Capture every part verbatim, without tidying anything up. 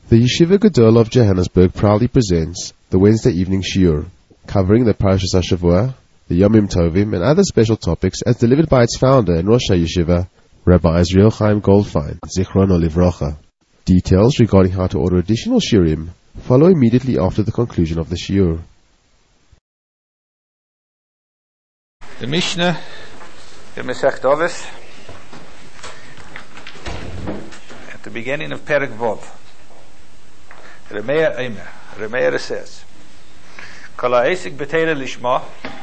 The Yeshiva Gedol of Johannesburg proudly presents the Wednesday evening shiur, covering the Parashas HaShavua, the Yomim Tovim, and other special topics as delivered by its founder and Rosh HaYeshiva, Rabbi Israel Chaim Goldfein, Zichrono Livrocha. Details regarding how to order additional shiurim follow immediately after the conclusion of the shiur. The Mishnah, the Masechet Avos, at the beginning of Perek Vav. Remeir Eimer, Remeir says, Kol ha'esik b'teira lishma,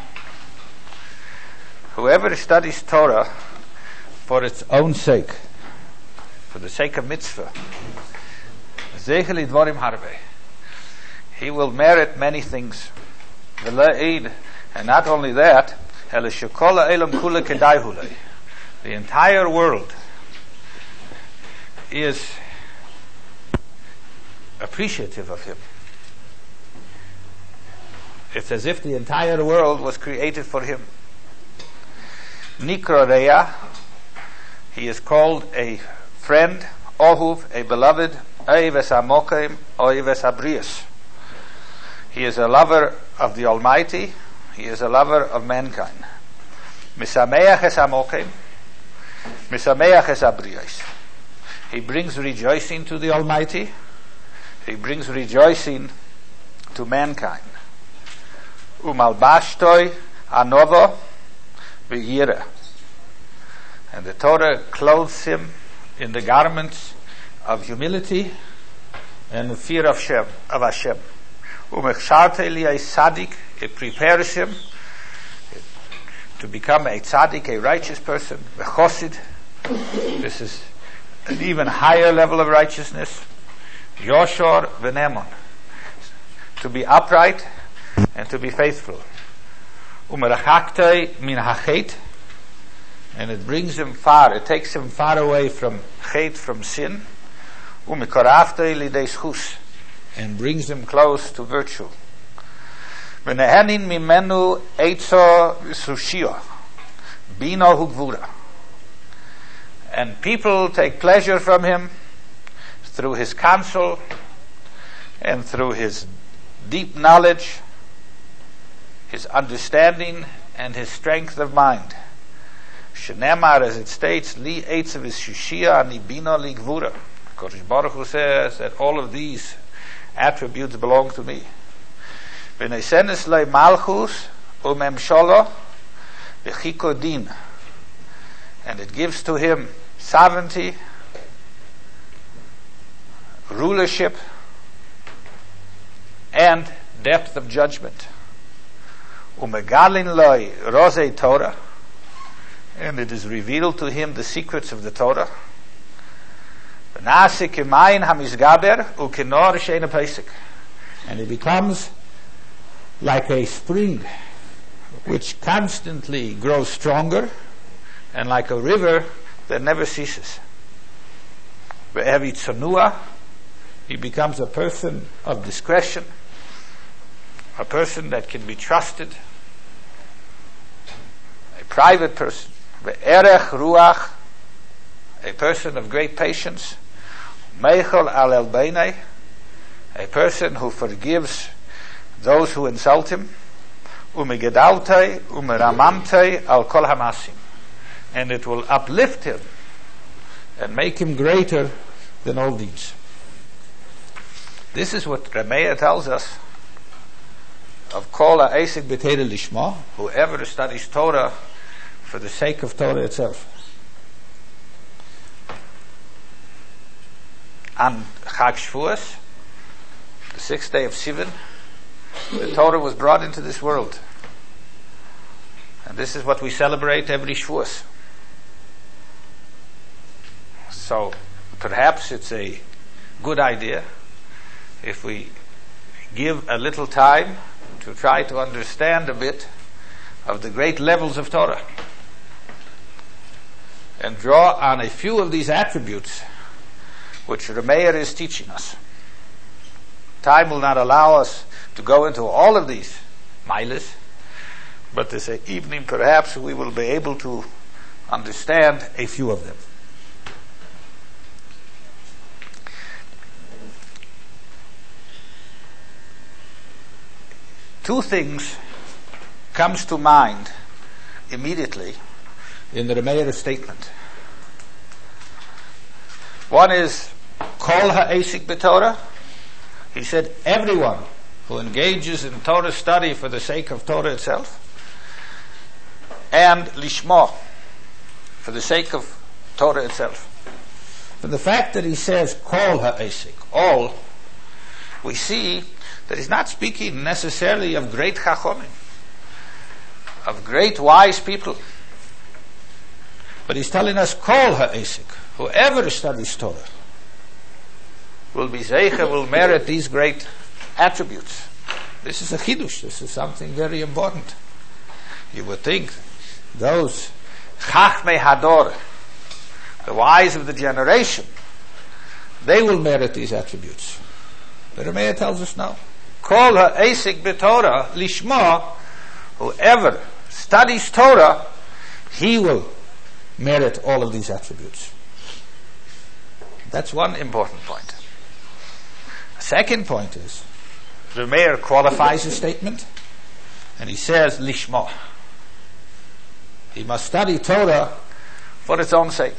whoever studies Torah for its own sake, for the sake of mitzvah, zeichel idvarim harbe, he will merit many things. V'la'id, and not only that, el shekol ha'elam kula kedai hulei, the entire world is appreciative of him. It's as if the entire world was created for him. Nikra Reya, he is called a friend, Ohuv, a beloved, Oives HaMokim, Oives HaBrius. He is a lover of the Almighty, he is a lover of mankind. Misameach es HaMokim, Misameach es HaBrius. He brings rejoicing to the Almighty, he brings rejoicing to mankind. Umalbashtoi anovo v'yira. And the Torah clothes him in the garments of humility and the fear of Shem, of Hashem. Umechsharte liyai tzaddik, it prepares him to become a tzaddik, a righteous person. V'chosid, this is an even higher level of righteousness. Yoshor v'nemon, to be upright and to be faithful. Umerachaktai min hachet, and it brings him far, it takes him far away from chet, from sin. Umekoravtai lidei schus, and brings him close to virtue. V'nehenin mimenu eitzo v'sushio, bino hugvura, and people take pleasure from him through his counsel and through his deep knowledge, his understanding, and his strength of mind. Shenemar, as it states, li eitzav is shushia ani bino li gvura. Kodesh Baruch Hu says that all of these attributes belong to me. V'neisenes lei malchus umemsholo v'chiko din, and it gives to him sovereignty, rulership, and depth of judgment. Umegalin loy rosei Torah, and it is revealed to him the secrets of the Torah. V'nase k'mayin hamizgaber u'kenor she'ena pesik, and it becomes like a spring which constantly grows stronger, and like a river that never ceases. Ve'evi tzonua, he becomes a person of discretion, a person that can be trusted, a private person. Ve'erech ruach, a person of great patience. Meichel al el beinei, a person who forgives those who insult him. Umegedaltei umeramamtei al kol hamasim, and it will uplift him and make him greater than all these. This is what Remeir tells us of Kol ha'esik b'teira lishma, whoever studies Torah for the sake of Torah itself. On Chag Shavuos, the sixth day of Sivan, the Torah was brought into this world. And this is what we celebrate every Shavuos. So perhaps it's a good idea if we give a little time to try to understand a bit of the great levels of Torah and draw on a few of these attributes which Remeir is teaching us. Time will not allow us to go into all of these milas, but this evening perhaps we will be able to understand a few of them. two things comes to mind immediately in the Remeir statement. One is Kol ha'esik b'Torah. He said everyone who engages in Torah study for the sake of Torah itself, and lishmo, for the sake of Torah itself. For the fact that he says Kol ha'esik, all, we see that he's not speaking necessarily of great chachomim, of great wise people, but he's telling us Kol ha'esik, whoever studies Torah will be zeicha, will merit these great attributes. This is a chidush. This is something very important. You would think those chachmei hador, the wise of the generation, they will merit these attributes. The Remeir tells us no. Kol ha'esik b'Torah lishma, whoever studies Torah, he will merit all of these attributes. That's one important point. The second point is, the Remeir qualifies his statement, and he says lishma. He must study Torah for its own sake.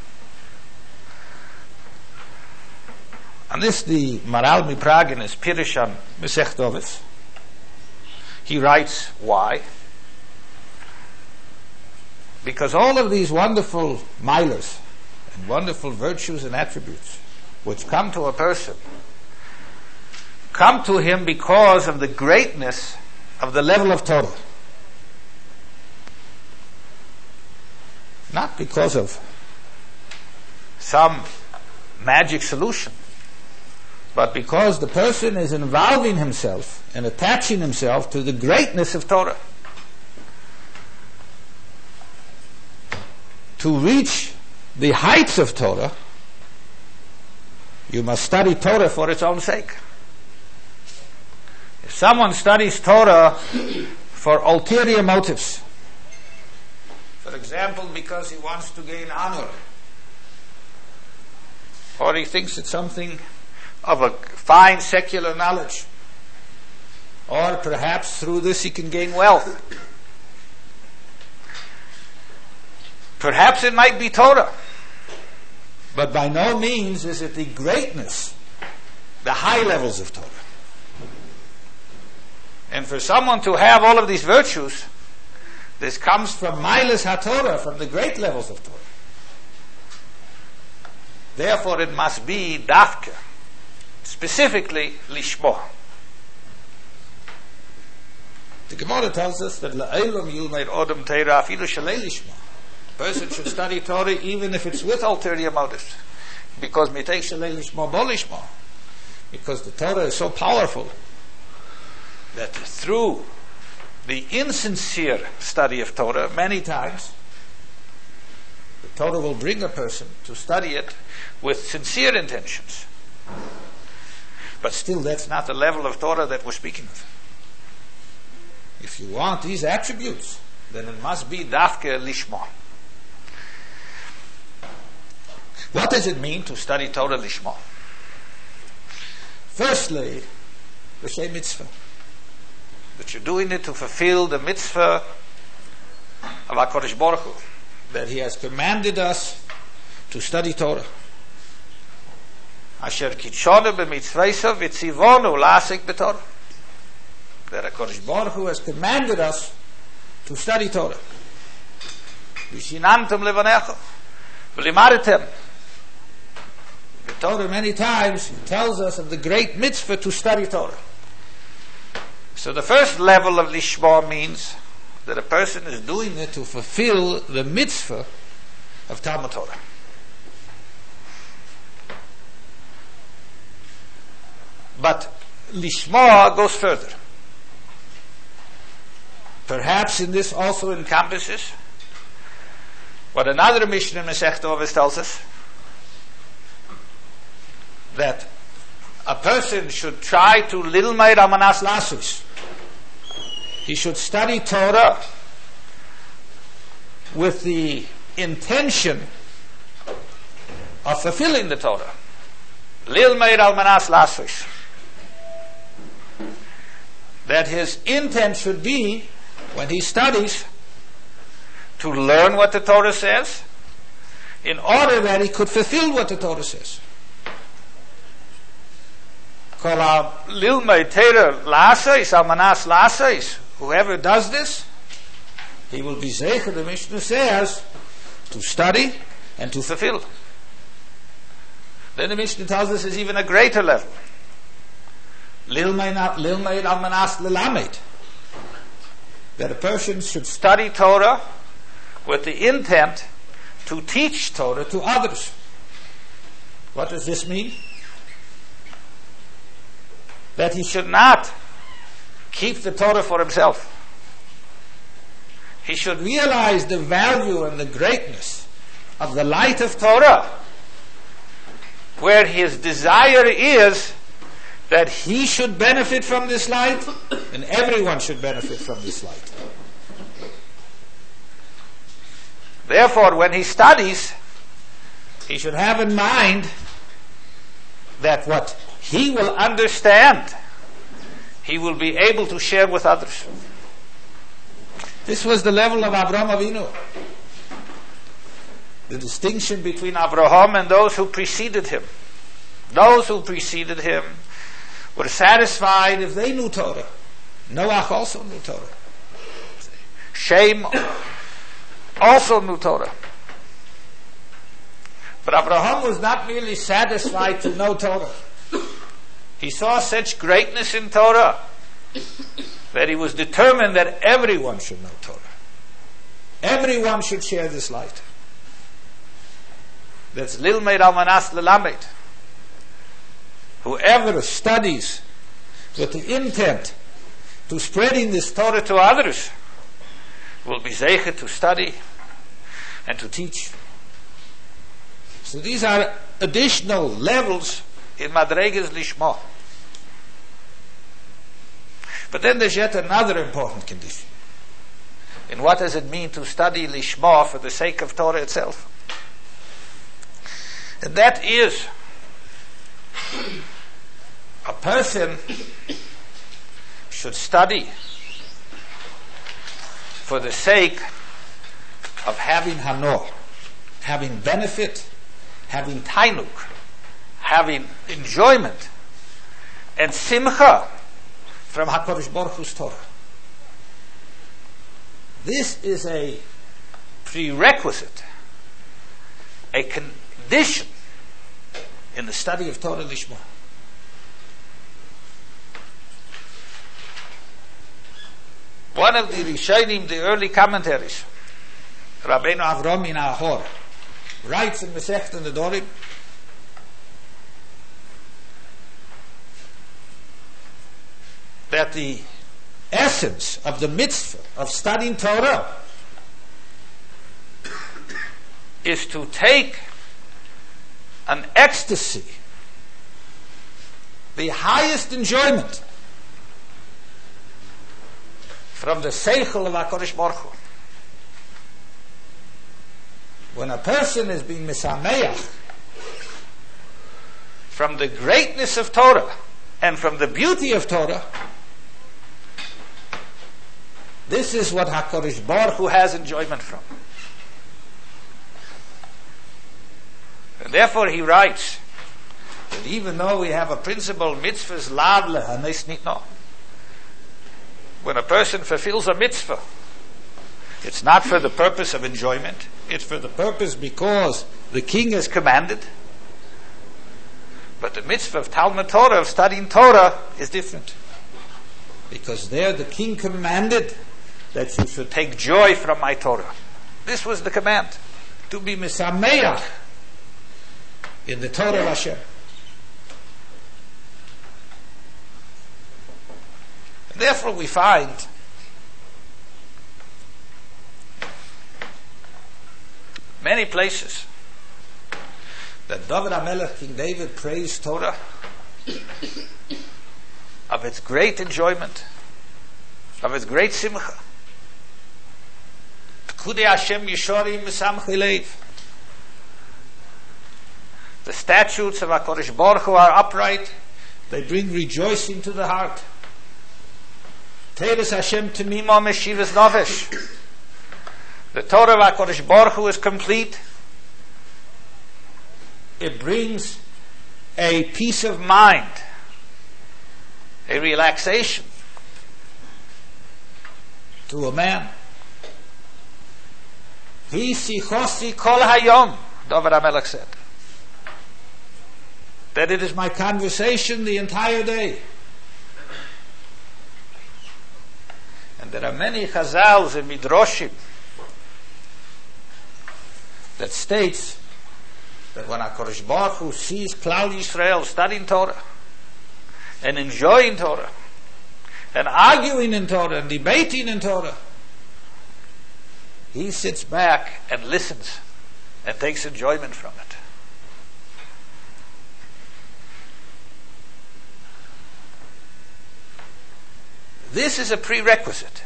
And this the Maral Miprag in his Pirush on Masechet Ovis. He writes, why? Because all of these wonderful milas and wonderful virtues and attributes which come to a person come to him because of the greatness of the level of Torah. Not because of some magic solution, but because the person is involving himself and attaching himself to the greatness of Torah. To reach the heights of Torah, you must study Torah for its own sake. If someone studies Torah for ulterior motives, for example, because he wants to gain honor, or he thinks it's something of a fine secular knowledge, or perhaps through this he can gain wealth, perhaps it might be Torah, but by no means is it the greatness, the high levels of Torah. And for someone to have all of these virtues, this comes from Milas HaTorah, from the great levels of Torah. Therefore it must be Dafka, specifically Lishmo. The Gemara tells us that La'elam Yulmeid Odom Teira Afilu Shalei Lishmo. A person should study Torah even if it's with ulterior motives. Because Mitei Shalei Lishmo Bo Lishmo. Because the Torah is so powerful that through the insincere study of Torah, many times, the Torah will bring a person to study it with sincere intentions. But still, that's not the level of Torah that we're speaking of. If you want these attributes, then it must be Dafke Lishma. What does it mean to study Torah Lishma? Firstly, L'Shem Mitzvah. That you're doing it to fulfill the mitzvah of HaKadosh Baruch Hu, that He has commanded us to study Torah. Asher kitshonu b'mitzvayso v'tzivonu la'asik b'Torah. That HaKadosh Baruch Hu has commanded us to study Torah. V'shinantum levanecha v'limaritem. The Torah many times tells us of the great mitzvah to study Torah. So the first level of lishma means that a person is doing it to fulfill the mitzvah of Talmud Torah. But lishma goes further. Perhaps in this also encompasses what another Mishnah in Masechet Ovis tells us, that a person should try to lilmei Ramanas Lasus. He should study Torah with the intention of fulfilling the Torah. Lilmei Ramanas Lasus. that his intent should be, when he studies, to learn what the Torah says, in order that he could fulfill what the Torah says. Whoever does this, he will be zeicher, the Mishnah says, to study and to fulfill. Then the Mishnah tells us is even a greater level. Lilmeid almanas lelamed. That a person should study Torah with the intent to teach Torah to others. What does this mean? That he should not keep the Torah for himself. He should realize the value and the greatness of the light of Torah, where his desire is that he should benefit from this light and everyone should benefit from this light. Therefore, when he studies, he should have in mind that what he will understand, he will be able to share with others. This was the level of Avraham Avinu. The distinction between Abraham and those who preceded him. Those who preceded him were satisfied if they knew Torah. Noach also knew Torah. Shem also knew Torah. But Abraham was not merely satisfied to know Torah. He saw such greatness in Torah that he was determined that everyone should know Torah. Everyone should share this light. That's Lilmeid almanas lelamed. Whoever studies with the intent to spreading this Torah to others will be zeicher to study and to teach. So these are additional levels in Madregas Lishma. But then there's yet another important condition. And what does it mean to study Lishma for the sake of Torah itself? And that is, a person should study for the sake of having hanor, having benefit, having tainuk, having enjoyment and simcha from HaKadosh Baruch Hu's Torah. This is a prerequisite, a condition in the study of Torah Lishma. One of the Rishonim, the early commentaries, Rabbeinu Avram min Ahor, writes in Masechet Nedorim that the essence of the mitzvah of studying Torah is to take an ecstasy, the highest enjoyment from the seichel of HaKadosh Baruch Hu. When a person is being misameach from the greatness of Torah and from the beauty of Torah, this is what HaKadosh Baruch Hu has enjoyment from. And therefore he writes that even though we have a principle, mitzvahs lav lehanes nitno, when a person fulfills a mitzvah, it's not for the purpose of enjoyment, it's for the purpose because the king has commanded. But the mitzvah of Talmud Torah, of studying Torah, is different. Because there the king commanded that you should take joy from my Torah. This was the command, to be misameach in the Torah of Hashem. And therefore we find many places that David HaMelech, King David, praised Torah of its great enjoyment, of its great simcha. Pekudei Hashem Yishorim V'samchi Leiv. The statutes of HaKadosh Baruch Hu are upright, they bring rejoicing to the heart. Teres Hashem Temimo Meshivas Nofesh. The Torah of HaKadosh Baruch Hu is complete. It brings a peace of mind, a relaxation to a man. Hi sichosi kol hayom, David HaMelech said. That it is my conversation the entire day. And there are many chazals and midrashim that states that when HaKadosh Baruch Hu sees Klal Yisrael studying Torah and enjoying Torah and arguing in Torah and debating in Torah, he sits back and listens and takes enjoyment from it. This is a prerequisite.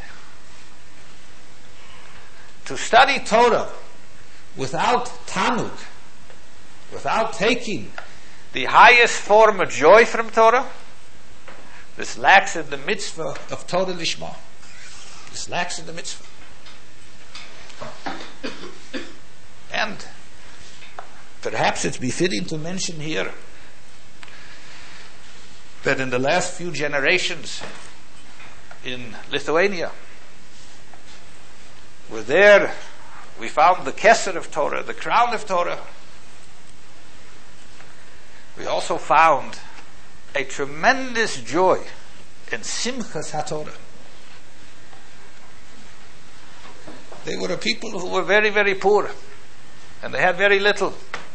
To study Torah without tanug, without taking the highest form of joy from Torah, this lacks in the mitzvah of Torah Lishma. This lacks in the mitzvah. And perhaps it's befitting to mention here that in the last few generations in Lithuania, where there we found the Kesser of Torah, the crown of Torah, we also found a tremendous joy in Simchas HaTorah. They were a people who were very, very poor, and they had very little,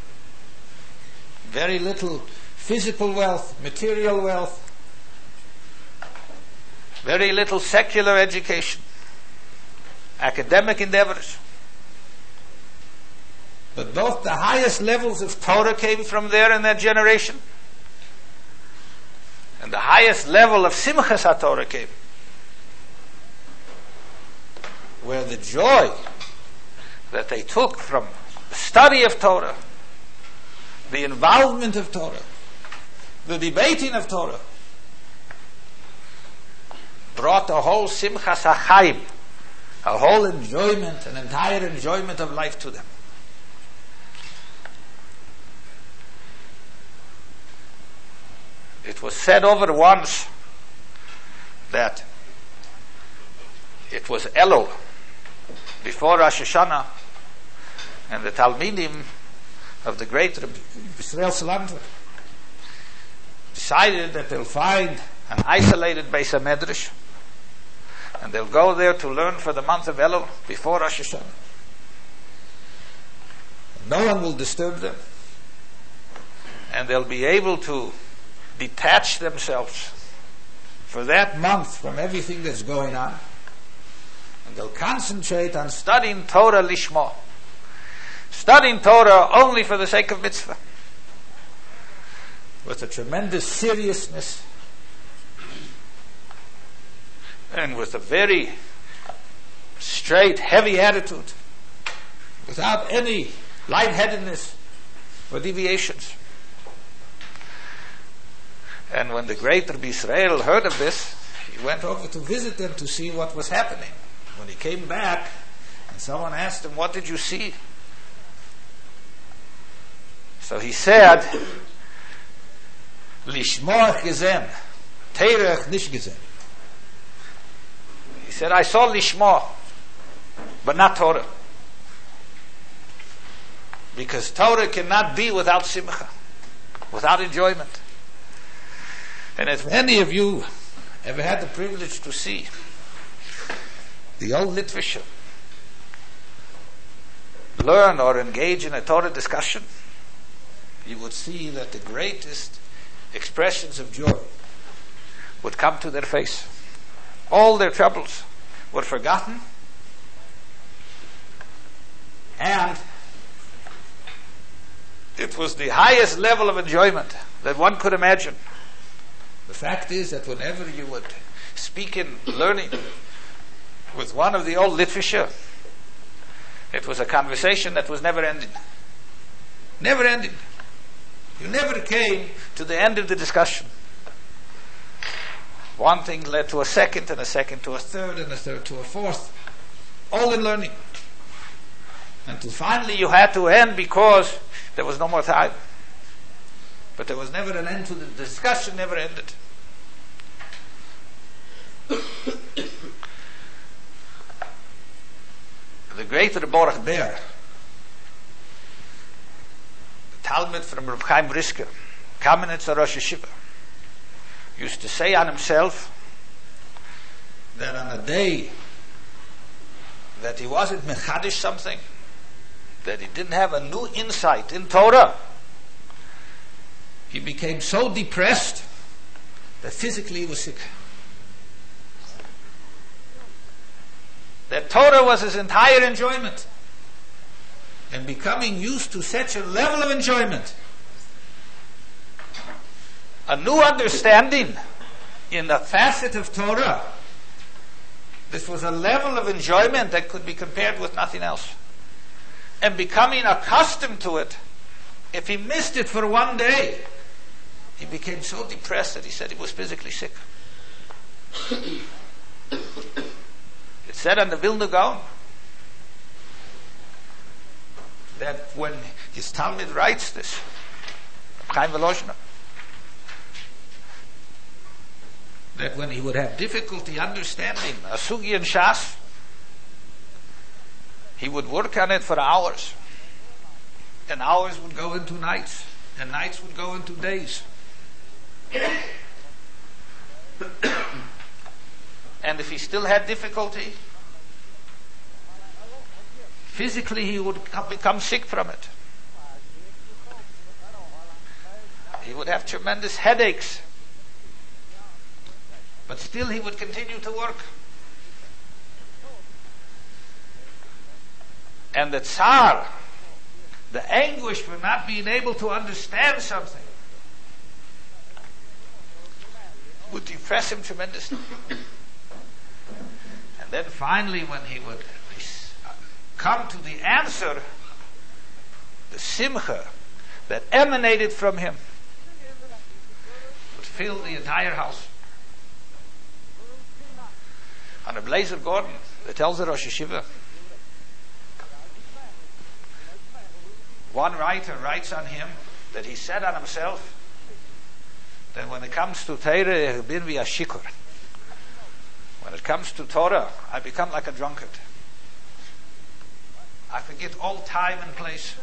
very little physical wealth, material wealth, very little secular education, academic endeavors. But both the highest levels of Torah came from there in that generation, and the highest level of Simchas HaTorah came, where the joy that they took from the study of Torah, the involvement of Torah, the debating of Torah, brought a whole Simchas HaChaim, a whole enjoyment, an entire enjoyment of life to them. It was said over once that it was Elul before Rosh Hashanah, and the Talmidim of the great Rabbi Yisrael Salanter decided that they'll find an isolated Beis HaMedrash and they'll go there to learn for the month of Elul before Rosh Hashanah. No one will disturb them, and they'll be able to detach themselves for that month from everything that's going on, and they'll concentrate on studying Torah Lishma, studying Torah only for the sake of mitzvah, with a tremendous seriousness and with a very straight, heavy attitude, without any lightheadedness or deviations. And when the great Rabbi Yisrael heard of this, he went over to visit them to see what was happening. When he came back, and someone asked him, "What did you see?" So he said, "Lishmoach gesehen, Teirach nicht gesehen." He said, "I saw Lishma, but not Torah. Because Torah cannot be without simcha, without enjoyment." And if any of you ever had the privilege to see the old literature, learn or engage in a Torah discussion, you would see that the greatest expressions of joy would come to their face. All their troubles were forgotten, and it was the highest level of enjoyment that one could imagine. The fact is that whenever you would speak in learning with one of the old literature, it was a conversation that was never ending. Never ending. You never came to the end of the discussion. One thing led to a second, and a second to a third, and a third to a fourth. All in learning. Until finally you had to end because there was no more time. But there was never an end to the discussion, never ended. The great Reb Baruch Ber, the Talmud from Reb Chaim Brisker, Kamenetz Rosh Yeshiva, used to say on himself that on a day that he wasn't mechadish something, that he didn't have a new insight in Torah, he became so depressed that physically he was sick. That Torah was his entire enjoyment. And becoming used to such a level of enjoyment, a new understanding in a facet of Torah, this was a level of enjoyment that could be compared with nothing else. And becoming accustomed to it, if he missed it for one day, he became so depressed that he said he was physically sick. It said on the Vilna Gaon that when his Talmud writes this, Chaim Volozhiner, that when he would have difficulty understanding a sugi and shas, he would work on it for hours, and hours would go into nights, and nights would go into days. And if he still had difficulty, physically he would become sick from it. He would have tremendous headaches, but still he would continue to work. And the tsar, the anguish for not being able to understand something, would depress him tremendously. And then finally, when he would come to the answer, the simcha that emanated from him would fill the entire house. On a Blazer Gordon, the tells the Rosh Yeshiva, one writer writes on him that he said on himself that when it comes to Torah, I've been a shikur. When it comes to Torah, I become like a drunkard. I forget all time and place.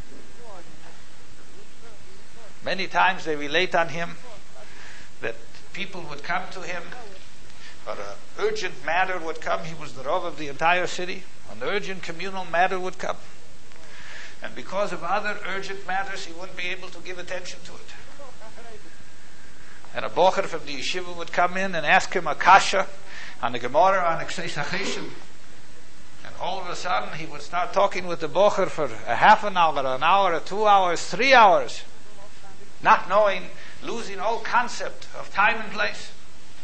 Many times they relate on him that people would come to him, or an urgent matter would come. He was the Rav of the entire city. An urgent communal matter would come. And because of other urgent matters, he wouldn't be able to give attention to it. And a bocher from the yeshiva would come in and ask him a kasha on the Gemara on Ekseis HaCheshim. And all of a sudden he would start talking with the bocher for a half an hour, an hour, two hours, three hours, not knowing, losing all concept of time and place.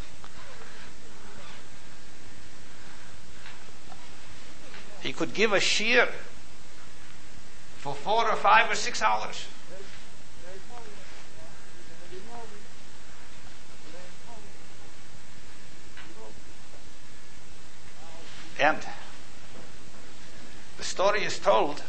He could give a shiur for four or five or six hours. And the story is told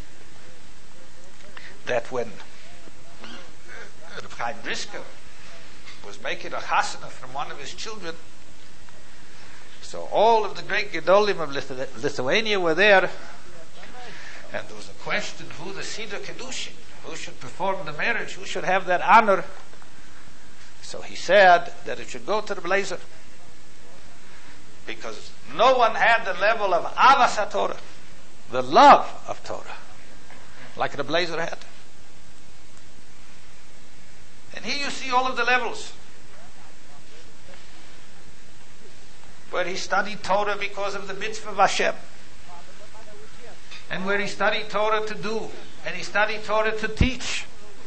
that when Reb Chaim Brisker was making a chasana from one of his children, so all of the great Gedolim of Lithu- Lithuania were there, and there was a question who the Siddur Kedushin, who should perform the marriage, who should have that honor. So he said that it should go to the Blazer, because no one had the level of Avas HaTorah, the love of Torah, like the Blazer had. And here you see all of the levels. Where he studied Torah because of the mitzvah of Hashem, and where he studied Torah to do, and he studied Torah to teach,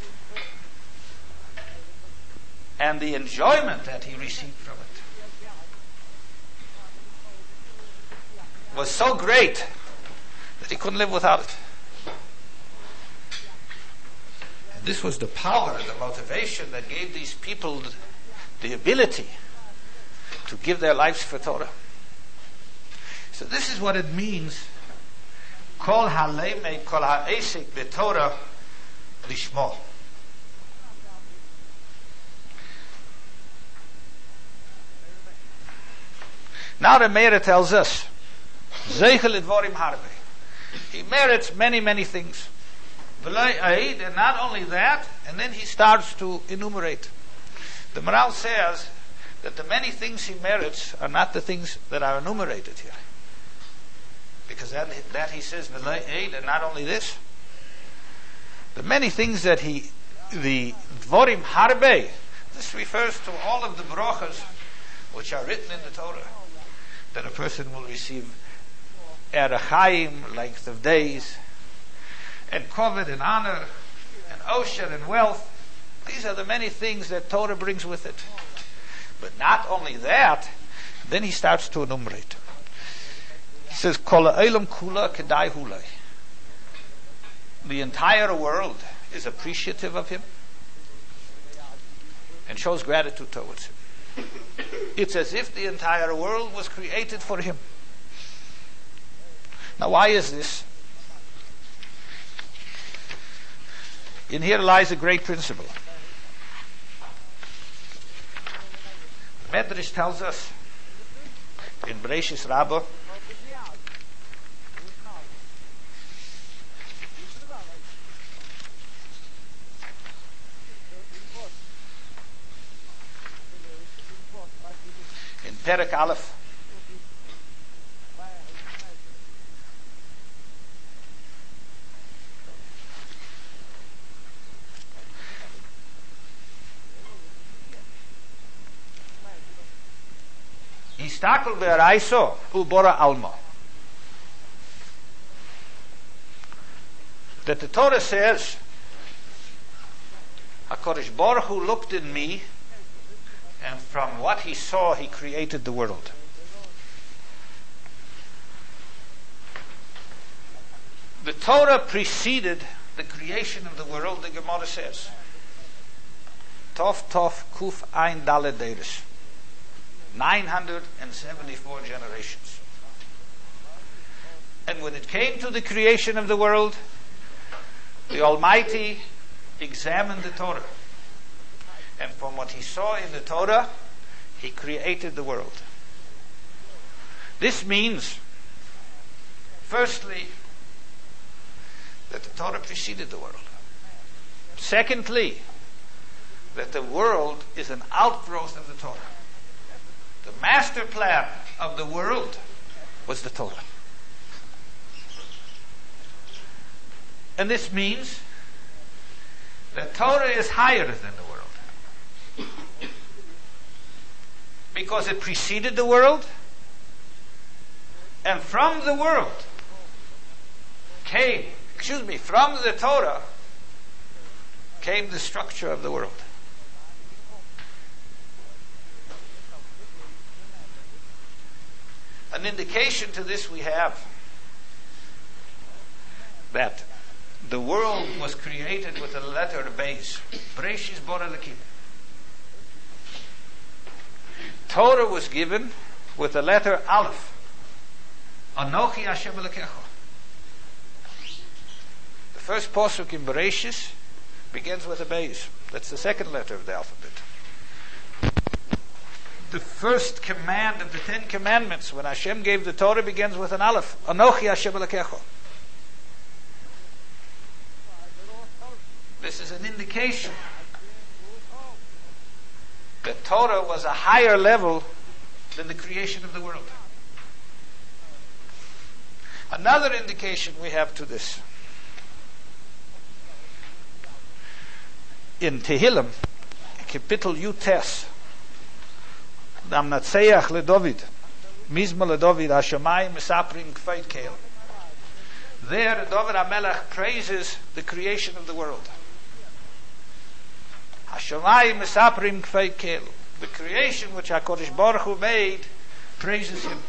and the enjoyment that he received from it was so great that he couldn't live without it. And this was the power, the motivation that gave these people the ability to give their lives for Torah. So this is what it means. Kol ha'lemei, kol ha'esek b'Torah lishmo. Now the Meir tells us, Zeichel Dvorim Harbe. He merits many, many things. And not only that, and then he starts to enumerate. The Maral says that the many things he merits are not the things that are enumerated here. Because that, that he says, and not only this, the many things that he, the Dvorim Harbe, this refers to all of the brachas which are written in the Torah, that a person will receive Erachaim, length of days, and Koved and honor, and Osher and wealth. These are the many things that Torah brings with it. But not only that, then he starts to enumerate. He says, Kol ha'olam kula kedai hulai. The entire world is appreciative of him and shows gratitude towards him. It's as if the entire world was created for him. Now, why is this? In here lies a great principle. Medrash tells us in Bereshis Rabbah, in Perek Aleph, Istakel be'araiso ubora alma. That the Torah says, HaKadosh Baruch Hu looked in me, and from what he saw, he created the world. The Torah preceded the creation of the world, the Gemara says. Tov Tov Kuf Ein Daled Deirish. nine hundred seventy-four generations. And when it came to the creation of the world, the Almighty examined the Torah. And from what he saw in the Torah, he created the world. This means, firstly, that the Torah preceded the world. Secondly, that the world is an outgrowth of the Torah. The master plan of the world was the Torah. And this means that Torah is higher than the world. Because it preceded the world, and from the world came, excuse me, from the Torah came the structure of the world. An indication to this we have that the world was created with the letter Beis. Bereshis bara Elokim. Torah was given with the letter Aleph. Anochi Hashem Elokecha. The first pasuk in Bereshis begins with a Beis. That's the second letter of the alphabet. The first command of the Ten Commandments, when Hashem gave the Torah, begins with an Aleph. Anochi Hashem Elokecha. This is an indication that Torah was a higher level than the creation of the world. Another indication we have to this. In Tehillim, Kapitel Yutes, Dam Natseach le David, Mizma le David, Hashemayim Mesaprim Kfeit Keil. There, David HaMelech praises the creation of the world. Hashemayim Mesaprim Kfeit Keil. The creation which HaKadosh Baruch Hu made praises him.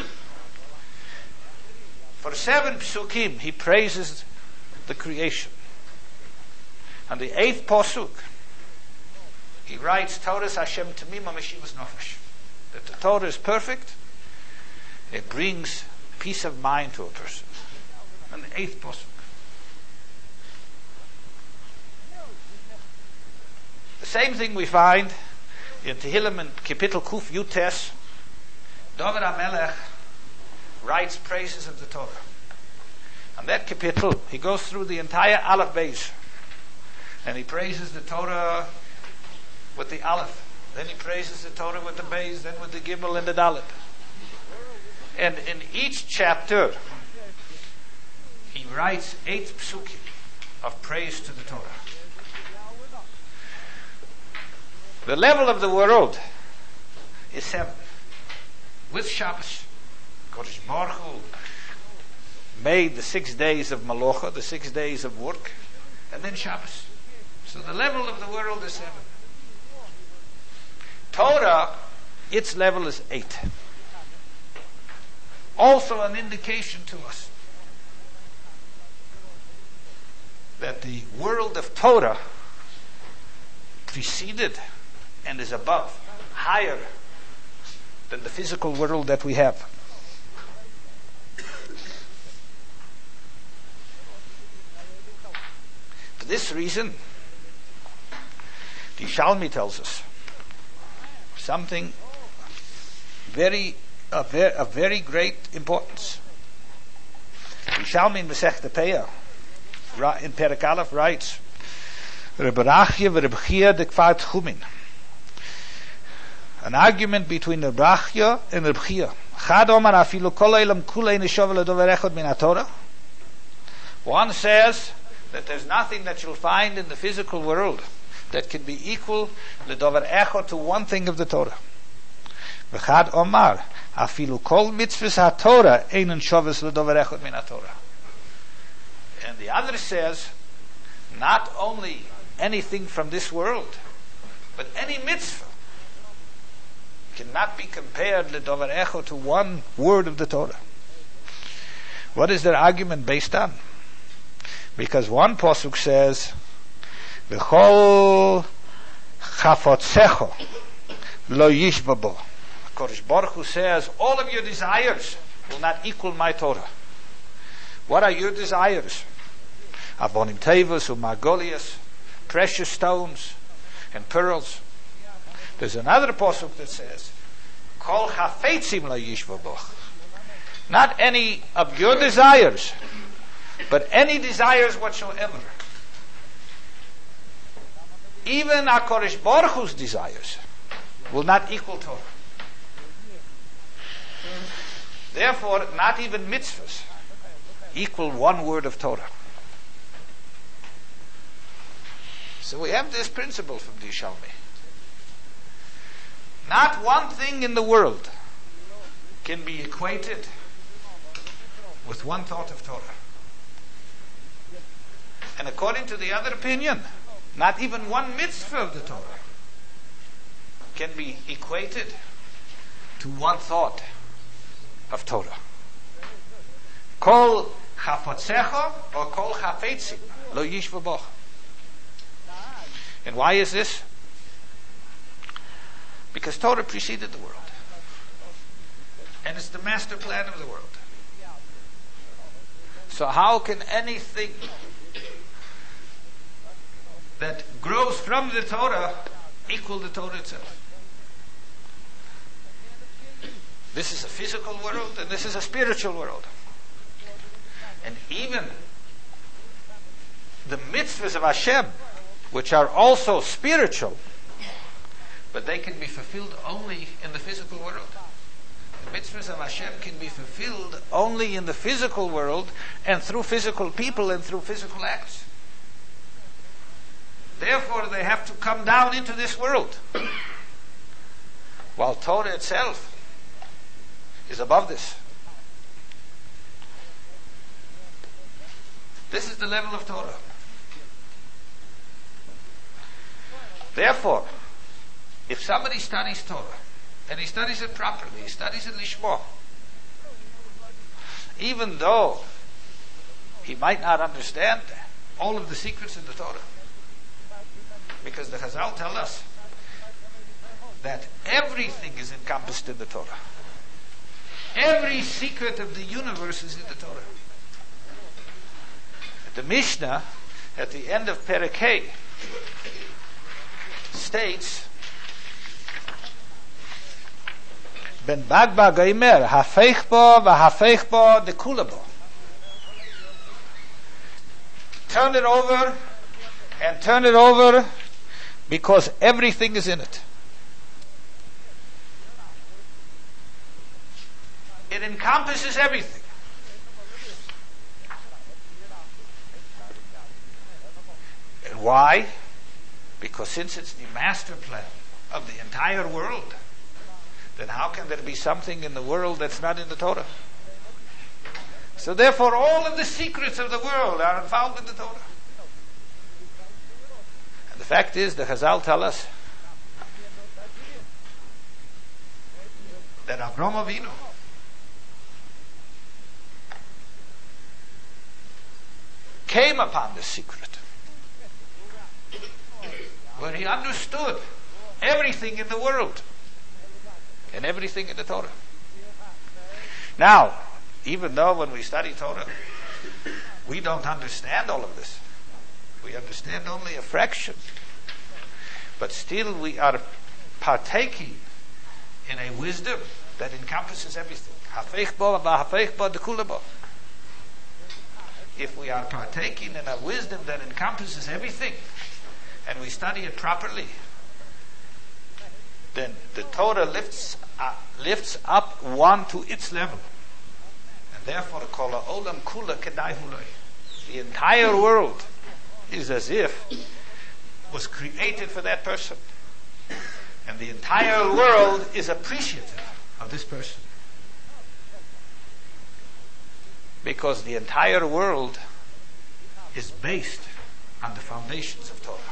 For seven psukim, he praises the creation. And the eighth pasuk, he writes, Torah Hashem Tamima Meshivas Nofesh. that the Torah is perfect, it brings peace of mind to a person. And the eighth pasuk. The same thing we find in Tehillim and Kapitel Kuf Yutes. David HaMelech writes praises of the Torah. And that kapitel, he goes through the entire Aleph Beis, and he praises the Torah with the Aleph. Then he praises the Torah with the Beis, then with the Gimel and the Dalet. And in each chapter, he writes eight psukim of praise to the Torah. The level of the world is seven, with Shabbos. Kodesh Baruch Hu made the six days of Malocha, the six days of work, and then Shabbos. So the level of the world is seven. Torah, its level is eight. Also an indication to us that the world of Torah preceded and is above, higher than the physical world that we have. For this reason, the Shalmi tells us something very, a very, a very great importance. The Shalmi in Masechta Peah, in Perek Aleph, writes, Reb Rachya v'Reb Chia de Kfar Tchumin. An argument between Reb Rachya and Reb Chia. Chad Omar afilu kol ha'olam kulei neshov ledover echad min haTorah. One says that there's nothing that you'll find in the physical world that can be equal ledover echad to one thing of the Torah. V'chad Omar afilu kol mitzvahs haTorah einen shovas ledover echad min haTorah. And the other says, not only anything from this world, but any mitzvah cannot be compared ledover echad to one word of the Torah. What is their argument based on? Because one pasuk says, "V'chol chafotzecho lo yishba bo." Kodesh Baruch Hu says, all of your desires will not equal my Torah. What are your desires? Avonim tevos u'margolias, precious stones and pearls. There's another pasuk that says, "Kol chafetzim lo yishba bo." Not any of your desires, but any desires whatsoever. Even HaKadosh Baruch Hu's desires will not equal Torah. Therefore, not even mitzvahs equal one word of Torah. So we have this principle from the Yishalmi. Not one thing in the world can be equated with one thought of Torah. And according to the other opinion, not even one mitzvah of the Torah can be equated to one thought of Torah. Kol chafotzecho or kol chafetzim lo yishva bo. And why is this? Because Torah preceded the world. And it's the master plan of the world. So how can anything that grows from the Torah equal the Torah itself? This is a physical world and this is a spiritual world. And even the mitzvahs of Hashem, which are also spiritual, but they can be fulfilled only in the physical world. The mitzvahs of Hashem can be fulfilled only in the physical world and through physical people and through physical acts. Therefore, they have to come down into this world. While Torah itself is above this. This is the level of Torah. Therefore, if somebody studies Torah, and he studies it properly, he studies it lishma, even though he might not understand all of the secrets in the Torah, because the Chazal tell us that everything is encompassed in the Torah. Every secret of the universe is in the Torah. The Mishnah, at the end of Perek Hey, states, Ben Bagba Gaimer, Hafeich bo v'hafeich bo dekula bo. Turn it over and turn it over because everything is in it. It encompasses everything. And why? Because since it's the master plan of the entire world, then how can there be something in the world that's not in the Torah? So therefore all of the secrets of the world are found in the Torah. And the fact is, the Chazal tell us that Avraham Avinu came upon this secret when he understood everything in the world and everything in the Torah. Now, even though when we study Torah, we don't understand all of this. We understand only a fraction. But still we are partaking in a wisdom that encompasses everything. Hafeich bo v'hafeich bo dekula bo. If we are partaking in a wisdom that encompasses everything, and we study it properly, then the Torah lifts up, lifts up one to its level. And therefore, kol ha'olam kula kedai huloi. The entire world is as if was created for that person. And the entire world is appreciative of this person. Because the entire world is based on the foundations of Torah.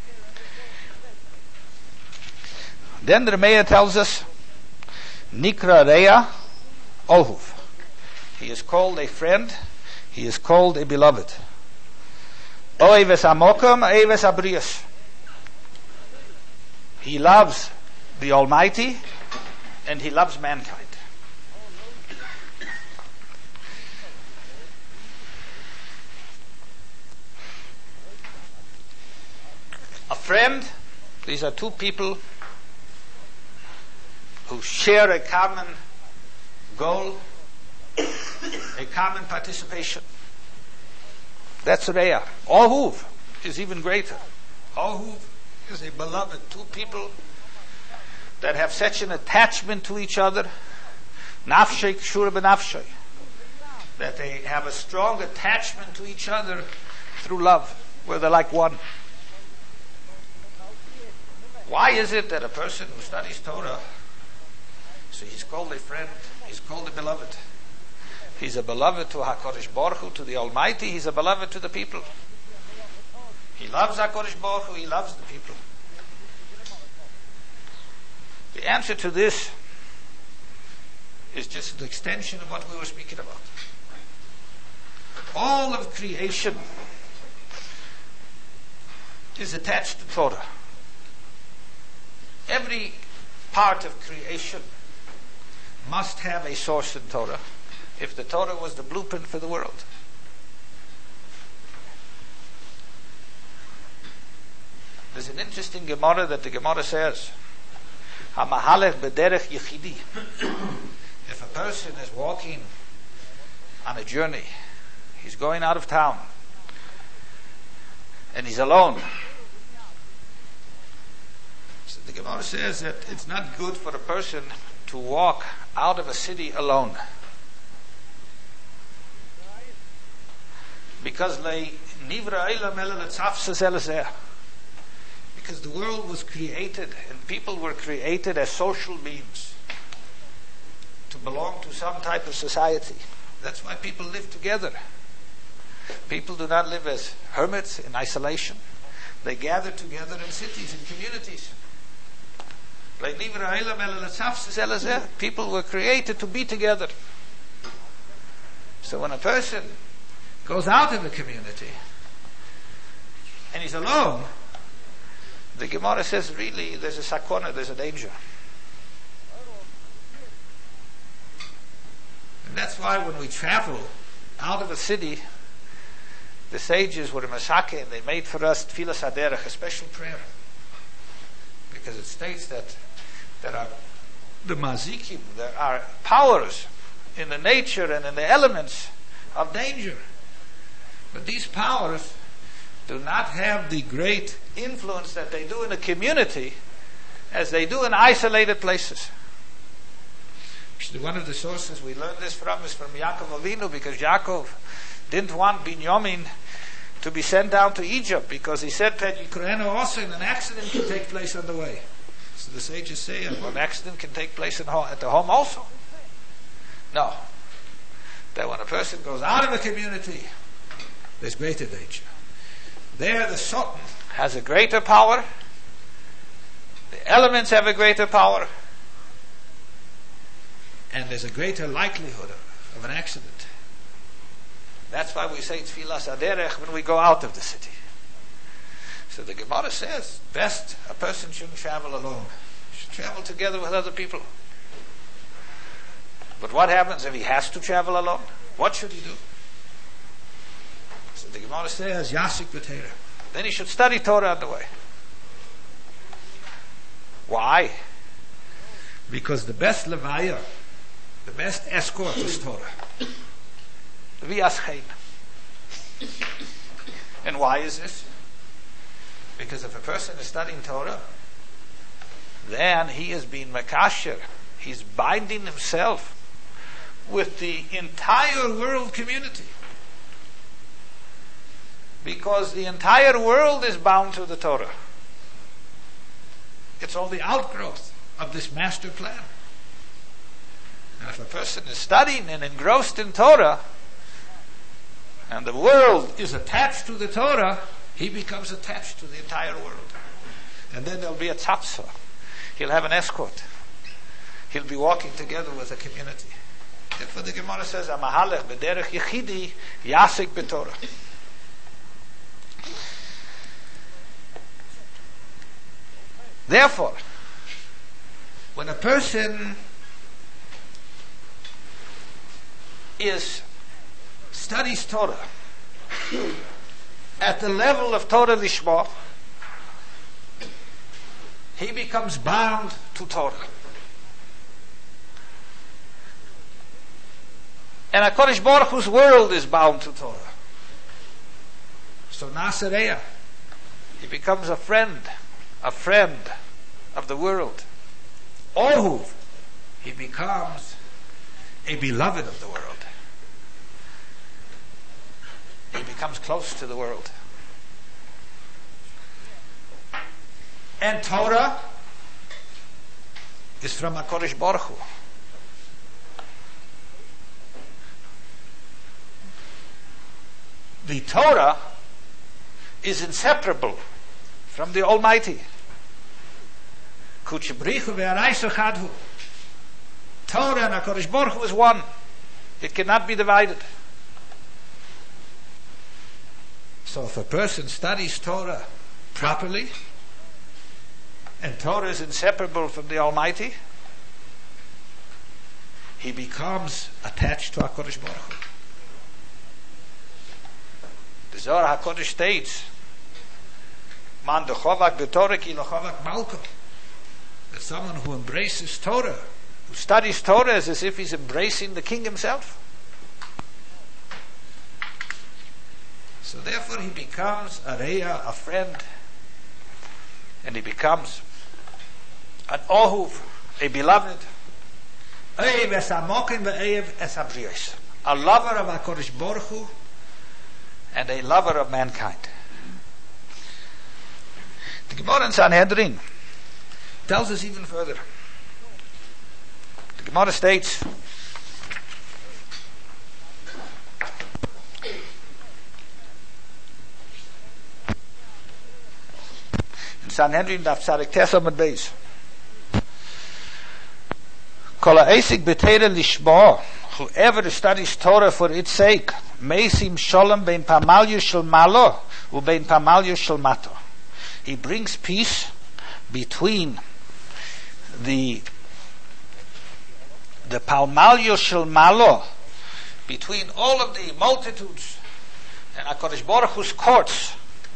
Then the Rebbeinu tells us, Nikra Rea Ohuv. He is called a friend. He is called a beloved. Oeves Amokam, Oeves Abrius. He loves the Almighty and he loves mankind. A friend, these are two people who share a common goal, a common participation. That's Reah. Ohuv is even greater. Ohuv is a beloved. Two people that have such an attachment to each other, nafshei kshura b'nafshei, that they have a strong attachment to each other through love, where they're like one. Why is it that a person who studies Torah, so he's called a friend, he's called a beloved. He's a beloved to HaKadosh Baruch Hu, to the Almighty. He's a beloved to the people. He loves HaKadosh Baruch Hu, he loves the people. The answer to this is just an extension of what we were speaking about. All of creation is attached to Torah. Every part of creation must have a source in Torah, if the Torah was the blueprint for the world. There's an interesting Gemara that the Gemara says, HaMahalech b'derech yichidi. If a person is walking on a journey, he's going out of town, and he's alone. So the Gemara says that it's not good for a person to walk out of a city alone. Because because the world was created and people were created as social beings to belong to some type of society. That's why people live together. People do not live as hermits in isolation. They gather together in cities and communities. People were created to be together. So when a person goes out of the community and he's alone, The Gemara says, really, there's a sakona, there's a danger. And that's why when we travel out of a city, the sages were a masake, and they made for us Tfilas Haderech, a special prayer. Because it states that there are the mazikim, there are powers in the nature and in the elements of danger. But these powers do not have the great influence that they do in a community as they do in isolated places. Actually, one of the sources we learned this from is from Yaakov Avinu, because Yaakov didn't want Binyamin to be sent down to Egypt, because he said that also an accident can take place on the way. So the sages say, well, an accident can take place in ho- at the home also. No. That when a person goes out of a community, there's greater danger. There the Sultan has a greater power, the elements have a greater power, and there's a greater likelihood of, of an accident. That's why we say Tfilas Haderech when we go out of the city. So the Gemara says, best a person shouldn't travel alone. He should travel together with other people. But what happens if he has to travel alone? What should he do? So the Gemara says, Yasik b'Torah. Then he should study Torah on the way. Why? Because the best levaya, the best escort is Torah. V'yaschein. And why is this? Because if a person is studying Torah, then he is being makasher. He's binding himself with the entire world community. Because the entire world is bound to the Torah. It's all the outgrowth of this master plan. And if a person is studying and engrossed in Torah, and the world is attached to the Torah, he becomes attached to the entire world. And then there'll be a tzapsa. He'll have an escort. He'll be walking together with a community. Therefore the Gemara says, Amahalech b'derech yechidi yasik b'Torah. Therefore, when a person is studies Torah at the level of Torah Lishma, he becomes bound to Torah. And HaKadosh Baruch Hu's world is bound to Torah. So Nasareya, he becomes a friend, a friend of the world. Ohuv, he becomes a beloved of the world. He becomes close to the world. And Torah is from HaKadosh Baruch Hu. The Torah is inseparable from the Almighty. Torah and HaKadosh Baruch Hu is one. It cannot be divided. So if a person studies Torah properly, and Torah is inseparable from the Almighty, he becomes attached to HaKadosh Baruch Hu. The Zohar HaKadosh states, Man dechovak b'Torah ki lechovak malko. That someone who embraces Torah, who studies Torah, is as if he's embracing the king himself. So therefore he becomes a reya, a friend, and he becomes an ohuv, a beloved, a lover of HaKadosh Baruch Hu, and a lover of mankind. The Gemara in Sanhedrin tells us even further. The Gemara states, in Sanhedrin daf tzadik tes amud beis, Kol ha'esik b'Torah lishma, whoever studies Torah for its sake, meisim shalom bein pamalyu shel malo u bein pamalyu shel mato. He brings peace between the the Palmalyo Shel Malo, between all of the multitudes and HaKadosh Baruch Hu's courts,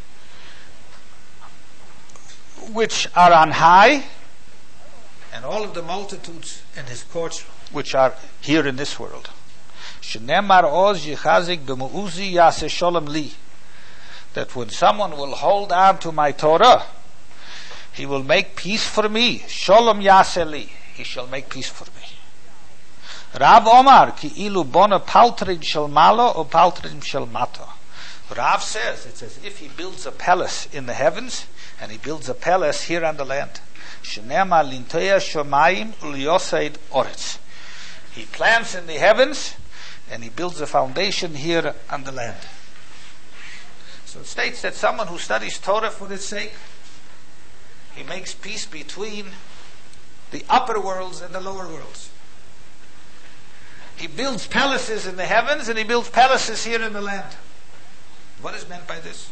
which are on high, and all of the multitudes and his courts which are here in this world. Shenemar oz yichazik b'mu'uzi yaseh sholem li. That when someone will hold on to my Torah, he will make peace for me. Sholem yaseh li. He shall make peace for me. Rav Omar ki ilu bona paltrim shel malo or paltrim shel mato. Rav says it's as if he builds a palace in the heavens and he builds a palace here on the land. Shenema linteya shomayim ulioseid oretz. He plants in the heavens and he builds a foundation here on the land. So it states that someone who studies Torah for its sake, he makes peace between the upper worlds and the lower worlds. He builds palaces in the heavens and he builds palaces here in the land. What is meant by this?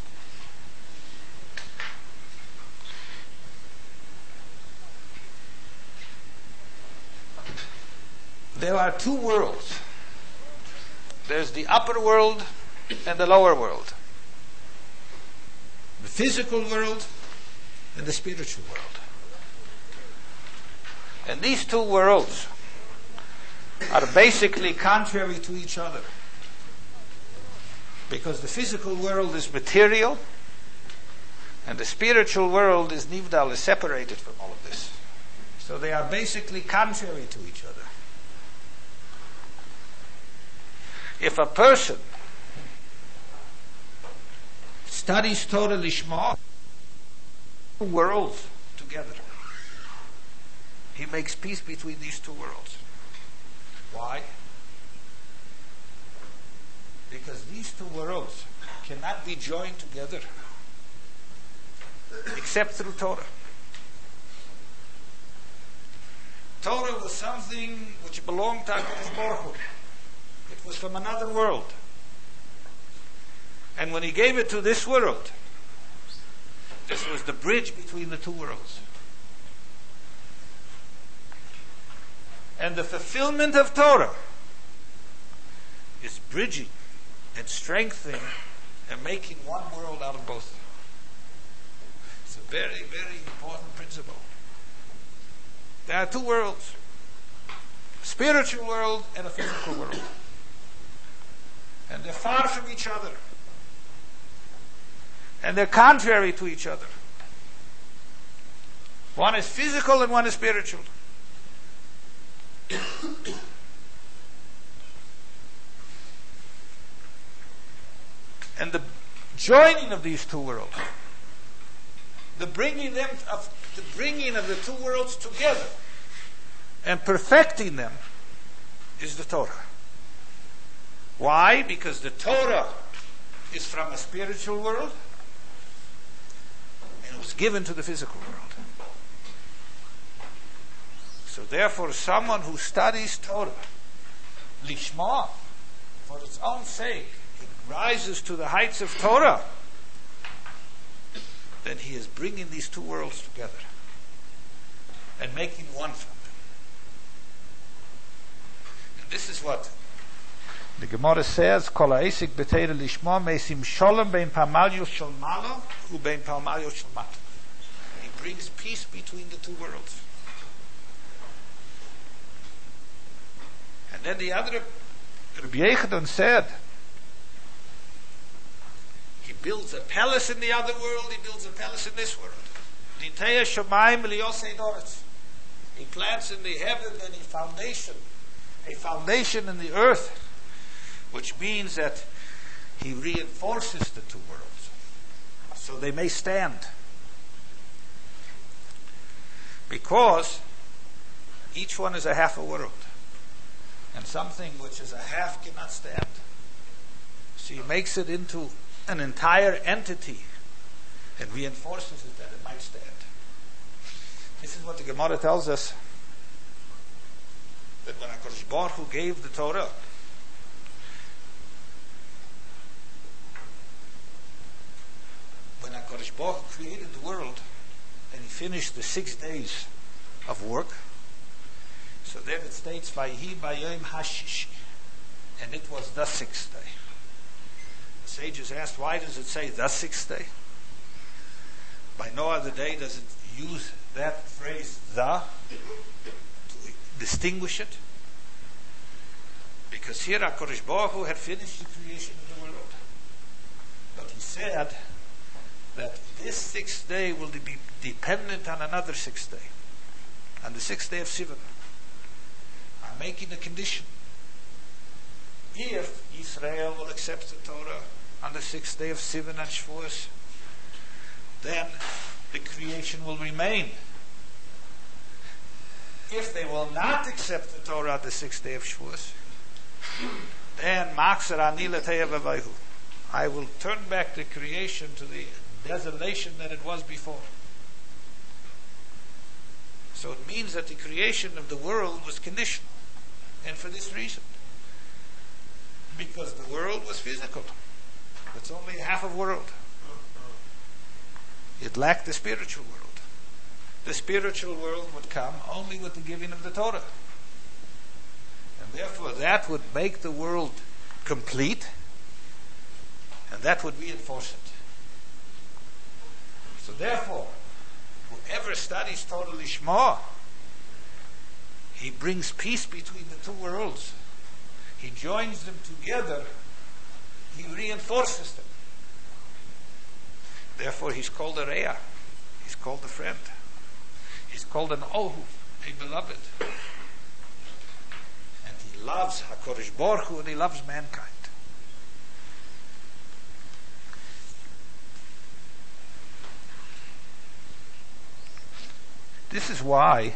There are two worlds. There's the upper world and the lower world. The physical world and the spiritual world. And these two worlds are basically contrary to each other. Because the physical world is material and the spiritual world is nivdal, is separated from all of this. So they are basically contrary to each other. If a person studies Torah Lishma, two worlds together, he makes peace between these two worlds. Why? Because these two worlds cannot be joined together except through Torah. Torah was something which belonged to HaKadosh Baruch Hu. It was from another world. And when he gave it to this world, this was the bridge between the two worlds. And the fulfillment of Torah is bridging and strengthening and making one world out of both. It's a very, very important principle. There are two worlds. A spiritual world and a physical world. And they're far from each other. And they're contrary to each other. One is physical and one is spiritual. And the joining of these two worlds, the bringing them of the bringing of the two worlds together and perfecting them is the Torah. Why? Because the Torah is from a spiritual world and it was given to the physical world. So therefore, someone who studies Torah, lishma, for its own sake, it rises to the heights of Torah, then he is bringing these two worlds together and making one from them. And this is what the Gemara says, Kol ha'esik b'Torah lishma mesim sholem bein palmalyo shel malo u bein palmalyo shel mato. He brings peace between the two worlds. And then the other, Rabbi Yechidon said, he builds a palace in the other world, he builds a palace in this world. Linteya shomayim liyosei doretz. He plants in the heaven and a foundation, a foundation in the earth, which means that he reinforces the two worlds, so they may stand. Because each one is a half a world. And something which is a half cannot stand. So he makes it into an entire entity and reinforces it that it might stand. This is what the Gemara tells us, that when HaKadosh Baruch Hu gave the Torah, when HaKadosh Baruch Hu created the world, finished the six days of work. So then it states, Vayhi bayom hashishi, and it was the sixth day. The sages asked, why does it say the sixth day? By no other day does it use that phrase the to distinguish it. Because here HaKadosh Baruch Hu had finished the creation of the world. But he said that this sixth day will be dependent on another sixth day, on the sixth day of Sivan. I'm making a condition. If Israel will accept the Torah on the sixth day of Sivan and Shavuos, then the creation will remain. If they will not accept the Torah on the sixth day of Shavuos, then Makser ani l'te'eh v'vayhu, I will turn back the creation to the desolation that it was before. So it means that the creation of the world was conditional. And for this reason. Because the world was physical. It's only half a world. It lacked the spiritual world. The spiritual world would come only with the giving of the Torah. And therefore that would make the world complete, and that would reinforce it. So therefore, whoever studies Torah Lishma, he brings peace between the two worlds. He joins them together. He reinforces them. Therefore, he's called a Re'ah. He's called a friend. He's called an Ohu, a beloved. And he loves HaKadosh Baruch Hu, and he loves mankind. This is why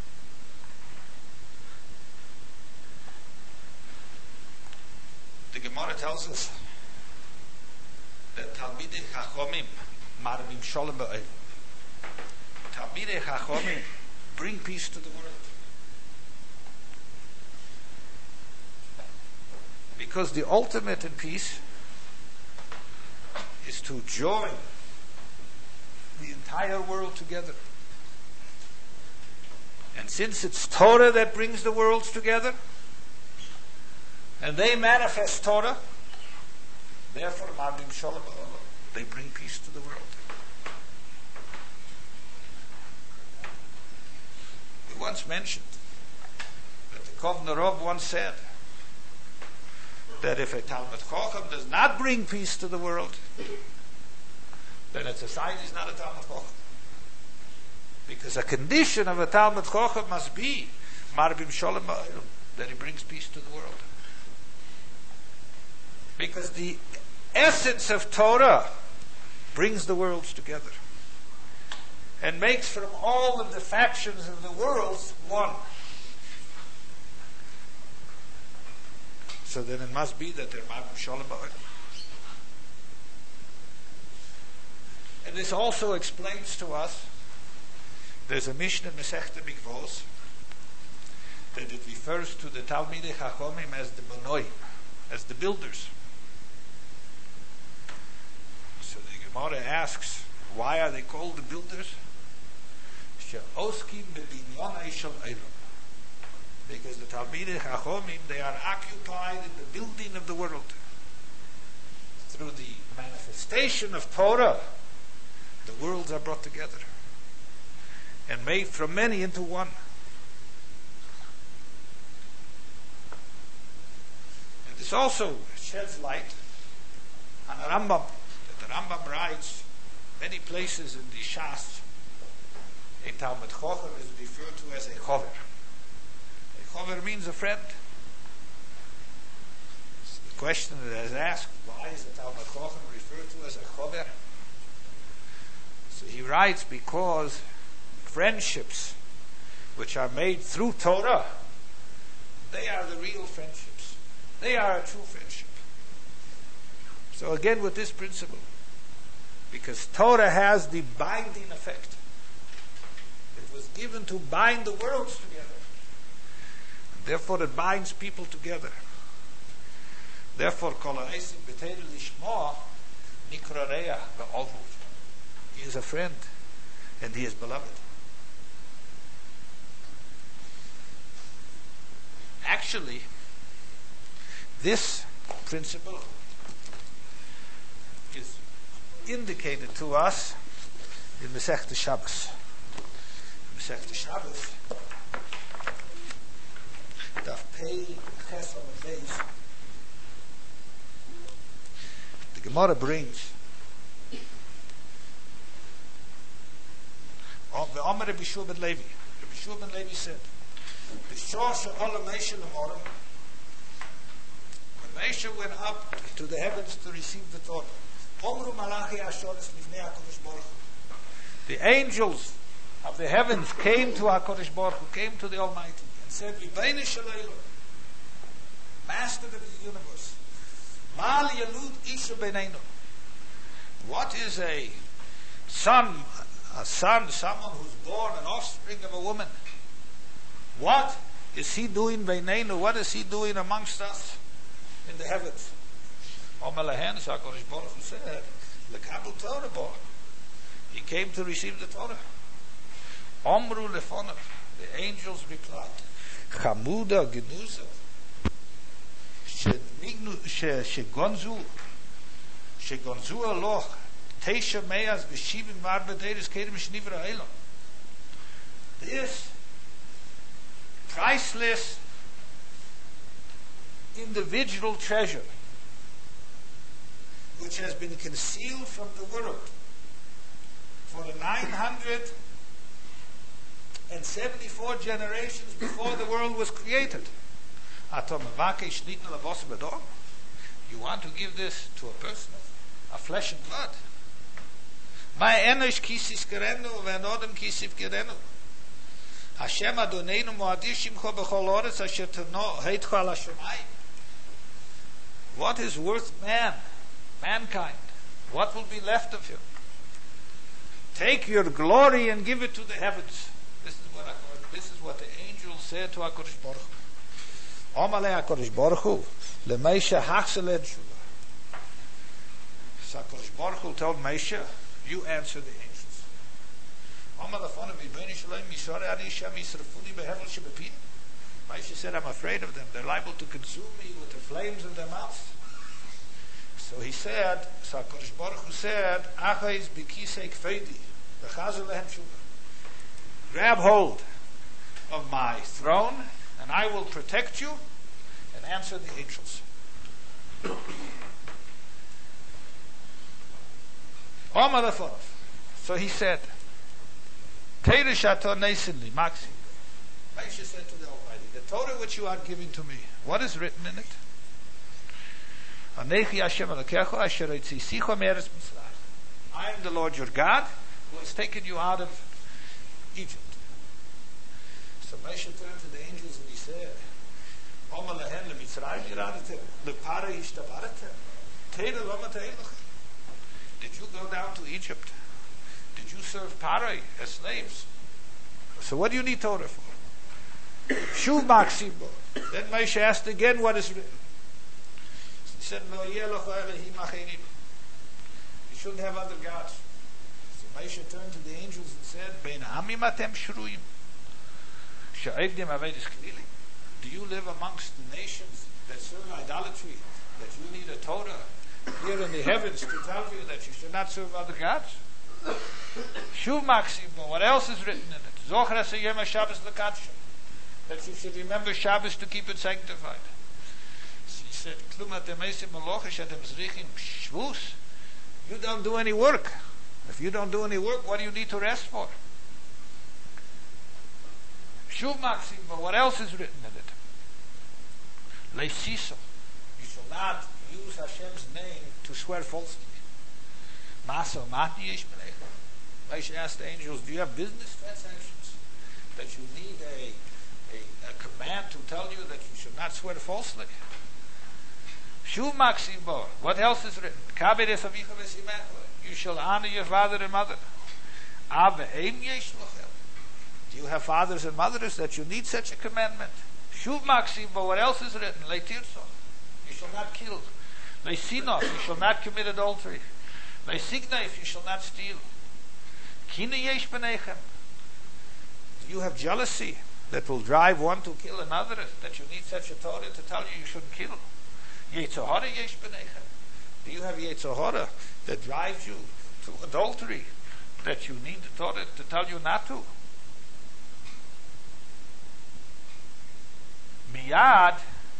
the Gemara tells us that Talmidei Chachomim Marbim Sholem Ba'el. Talmidei Chachomim bring peace to the world. Because the ultimate in peace is to join the entire world together. And since it's Torah that brings the worlds together, and they manifest Torah, therefore, Marbim Sholem, they bring peace to the world. We once mentioned that the Kovner Rov once said that if a Talmud Chacham does not bring peace to the world, then a society is not a Talmud Chacham. Because a condition of a Talmud Chacham must be Marbim Sholem, that he brings peace to the world. Because the essence of Torah brings the worlds together and makes from all of the factions of the worlds one. So then it must be that they're Marbim Sholem. And this also explains to us, there's a Mishnah in Masechta Mikvos that it refers to the Talmidei Chachomim as the Bonoi, as the builders. So the Gemara asks, why are they called the builders? She'oskim bebinyanai shel Olam. Because the Talmidei Chachomim, they are occupied in the building of the world. Through the manifestation of Torah, the worlds are brought together and made from many into one. And this also sheds light on a Rambam, that the Rambam writes many places in the Shas, a Talmud Chacham is referred to as a Chover. A Chover means a friend. So the question that is asked, why is a Talmud Chacham referred to as a Chover? So he writes, because friendships which are made through Torah, they are the real friendships. They are a true friendship. So again with this principle, because Torah has the binding effect. It was given to bind the worlds together. And therefore it binds people together. Therefore, Kol ha'esim b'teirah lishma nikra re'ah v'ovu. He is a friend. and he is beloved. Actually, this principle is indicated to us in Masechta Shabbos. Masechta Shabbos, Daf Pei Ches Amud Beis. The Gemara brings of the Omer Rabbi Shua ben Levi. Rabbi Shua ben Levi said, "The Shosh Olam Moshe Lamora." When Moshe went up to the heavens to receive the Torah, Omru Malachi Ashoris Livnei HaKadosh Baruch Hu. The angels of the heavens came to HaKadosh Baruch Hu, came to the Almighty, and said, "Ribeinu Shalaylo, Master of the universe, Mal Yalud Isha Beneinu." What is a son? A son, someone who's born, an offspring of a woman. What is he doing Beneinu? What is he doing amongst us in the heavens? Omelahen, HaKadosh Baruch Hu said, "Lekabel Torah bo." He came to receive the Torah. Omru lefonav, the angels replied, "Chamuda genuza, shegonzu, shegonzu aloch, teisha meyas v'shivim marbaderis kedem shnivra elam." This priceless individual treasure, which has been concealed from the world for the nine hundred seventy-four generations before the world was created. You want to give this to a person of flesh and blood? My enosh kisis gerenu v'enodem kisif gerenu. Hashem Adoneinu moadishim cho b'chol oretz asher tano heitcho al hashamayim. What is worth man, mankind? What will be left of him? Take your glory and give it to the heavens. This is what this is what the angel said to HaKadosh Baruch Hu. Omalei HaKadosh Baruch Hu leMoshe hachsel tshuva. So HaKadosh Baruch Hu told Moshe, "You answer the angels." Moshe said, "I'm afraid of them. They're liable to consume me with the flames of their mouth." So he said, so HaKadosh Baruch Hu said, "Achais b'kisei kfeidi, v'chazu lehem tshuva." Grab hold of my throne, and I will protect you and answer the angels. So he said, Moshe said to the Almighty, "The Torah which you are giving to me, what is written in it?" I am the Lord your God, who has taken you out of Egypt. So Moshe turned to the angels and he said, "Did you go down to Egypt? Did you serve Parai as slaves? So what do you need Torah for?" Shuv Maksibo. Then Moshe asked again, "What is written?" He said, "You shouldn't have other gods." So Moshe turned to the angels and said, "Bein ha'amim atem shruyim, she'ovdim avedis k'lili." Do you live amongst the nations that serve idolatry, that you need a Torah here in the heavens to tell you that you should not serve other gods? Shuv Maksibo. What else is written in it? Zocher asayem Shabbos lekadsha, that you should remember Shabbos to keep it sanctified. So he said, "You don't do any work. If you don't do any work, what do you need to rest for?" Shuv Maksibo. What else is written in it? Leisiso. You shall not use Hashem's name to swear falsely. Maso Mati Yesh B'nei. Moshe asked the angels, "Do you have business transactions that you need a, a, a command to tell you that you should not swear falsely?" Shuv Maksibo. What else is written? Kabedes avicha v'simecha. You shall honor your father and mother. Aveim yesh lochem. Do you have fathers and mothers that you need such a commandment? Shuv Maksibo. What else is written? Leitirso. You shall not kill. Leisinos. You shall not commit adultery. Leisignaif. You shall not steal. Kina yesh benechem. Do you have jealousy that will drive one to kill another, that you need such a Torah to tell you you shouldn't kill? Yetzer hara yesh benechem. Do you have yetzer hara that drives you to adultery, that you need the Torah to tell you not to? Miyad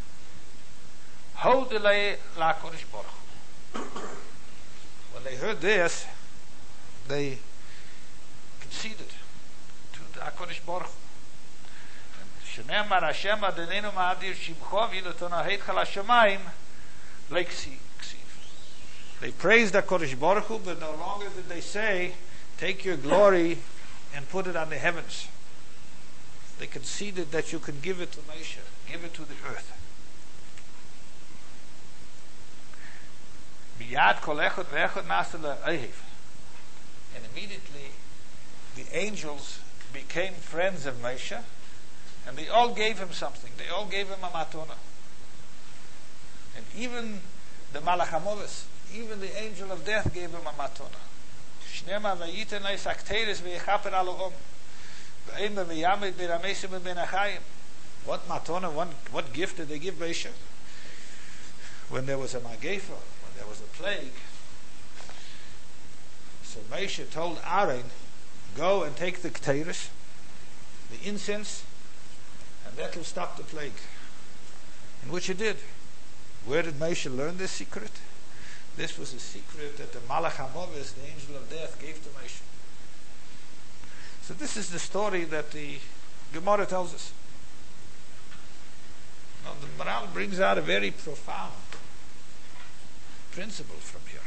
hodele la kodesh baruch hu. When they heard this, they conceded to the HaKadosh Baruch Hu. Shenemar Hashem Adonenu ma'adir shimcho v'ilotona heichal hashamayim leksi ksiv. They praised HaKadosh Baruch Hu, but no longer did they say, take your glory and put it on the heavens. They conceded that you can give it to Moshe, give it to the earth. Miyad kol echad ve'echad nasa le'ohev. And immediately the angels became friends of Moshe, and they all gave him something. They all gave him a matona. And even the Malach HaMoves, even the angel of death gave him a matona. Shnema vayiten leis akteres ve'yechaper alohom ve'ema ve'yamed b'ramesim v'benachayim. What matona, what, what gift did they give Moshe? When there was a magefa, when there was a plague, so Moshe told Aaron, go and take the kteris, the incense, and that will stop the plague. And which he did. Where did Moshe learn this secret? This was a secret that the Malach HaMoves, the angel of death, gave to Moshe. So this is the story that the Gemara tells us. Now the Maral brings out a very profound principle from here.